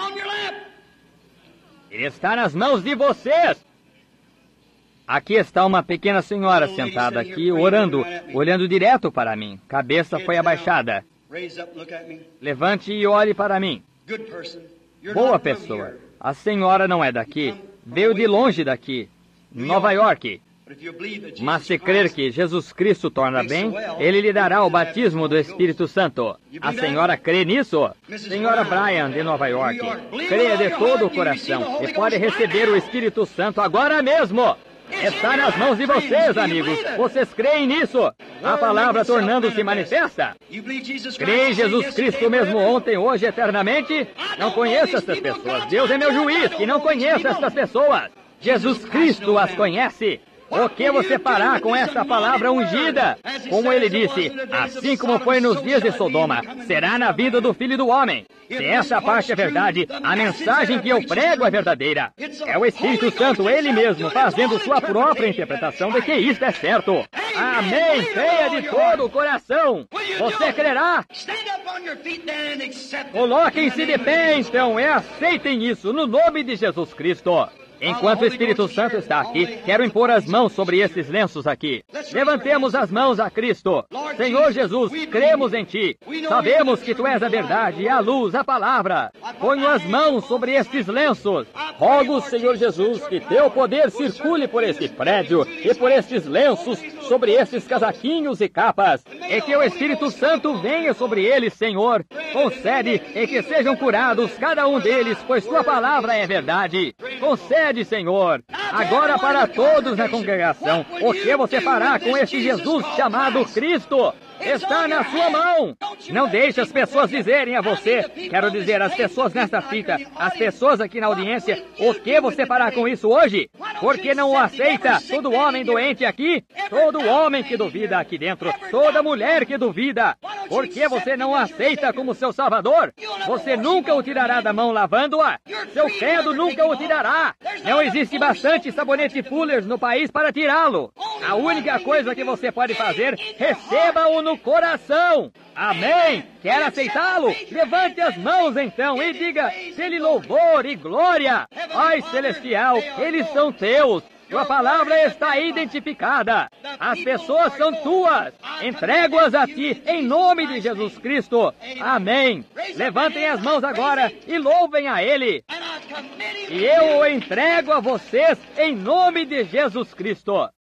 Ele está nas mãos de vocês. Aqui está uma pequena senhora sentada aqui, orando, olhando direto para mim. Cabeça foi abaixada. Levante e olhe para mim. Boa pessoa. A senhora não é daqui. Veio de longe daqui, Nova York. Mas se crer que Jesus Cristo torna bem, Ele lhe dará o batismo do Espírito Santo. A senhora crê nisso? Senhora Bryan, de Nova York, creia de todo o coração e pode receber o Espírito Santo agora mesmo. Está nas mãos de vocês, amigos. Vocês creem nisso? A palavra tornando-se manifesta? Creem em Jesus Cristo mesmo ontem, hoje, eternamente? Não conheço essas pessoas. Deus é meu juiz, que não conheço essas pessoas. Jesus Cristo as conhece. O que você fará com esta palavra ungida? Como ele disse, assim como foi nos dias de Sodoma, será na vida do Filho do Homem. Se essa parte é verdade, a mensagem que eu prego é verdadeira. É o Espírito Santo, Ele mesmo, fazendo sua própria interpretação de que isto é certo. Amém! Creia de todo o coração. Você crerá? Coloquem-se de pé, então, e aceitem isso no nome de Jesus Cristo. Enquanto o Espírito Santo está aqui, quero impor as mãos sobre esses lenços aqui. Levantemos as mãos a Cristo. Senhor Jesus, cremos em Ti. Sabemos que Tu és a verdade, a luz, a palavra. Ponho as mãos sobre estes lenços. Rogo, Senhor Jesus, que Teu poder circule por este prédio e por estes lenços, sobre estes casaquinhos e capas. E que o Espírito Santo venha sobre eles, Senhor. Concede e que sejam curados cada um deles, pois Tua palavra é verdade. Concede, Senhor. Agora para todos na congregação, o que você fará com este Jesus chamado Cristo? Está na sua mão. Não deixe as pessoas dizerem a você, quero dizer, as pessoas nesta fita, as pessoas aqui na audiência, o que você fará com isso hoje? Porque não o aceita todo homem doente aqui, todo homem que duvida aqui dentro, toda mulher que duvida. Por que você não o aceita como seu Salvador? Você nunca o tirará da mão lavando-a. Seu credo nunca o tirará. Não existe bastante sabonete Fullers no país para tirá-lo. A única coisa que você pode fazer, receba-o no coração. Amém? Quer aceitá-lo? Levante as mãos então e diga: dê-lhe louvor e glória. Pai celestial, eles são teus. Tua palavra está identificada. As pessoas são tuas. Entrego-as a Ti em nome de Jesus Cristo. Amém. Levantem as mãos agora e louvem a Ele. E eu o entrego a vocês em nome de Jesus Cristo.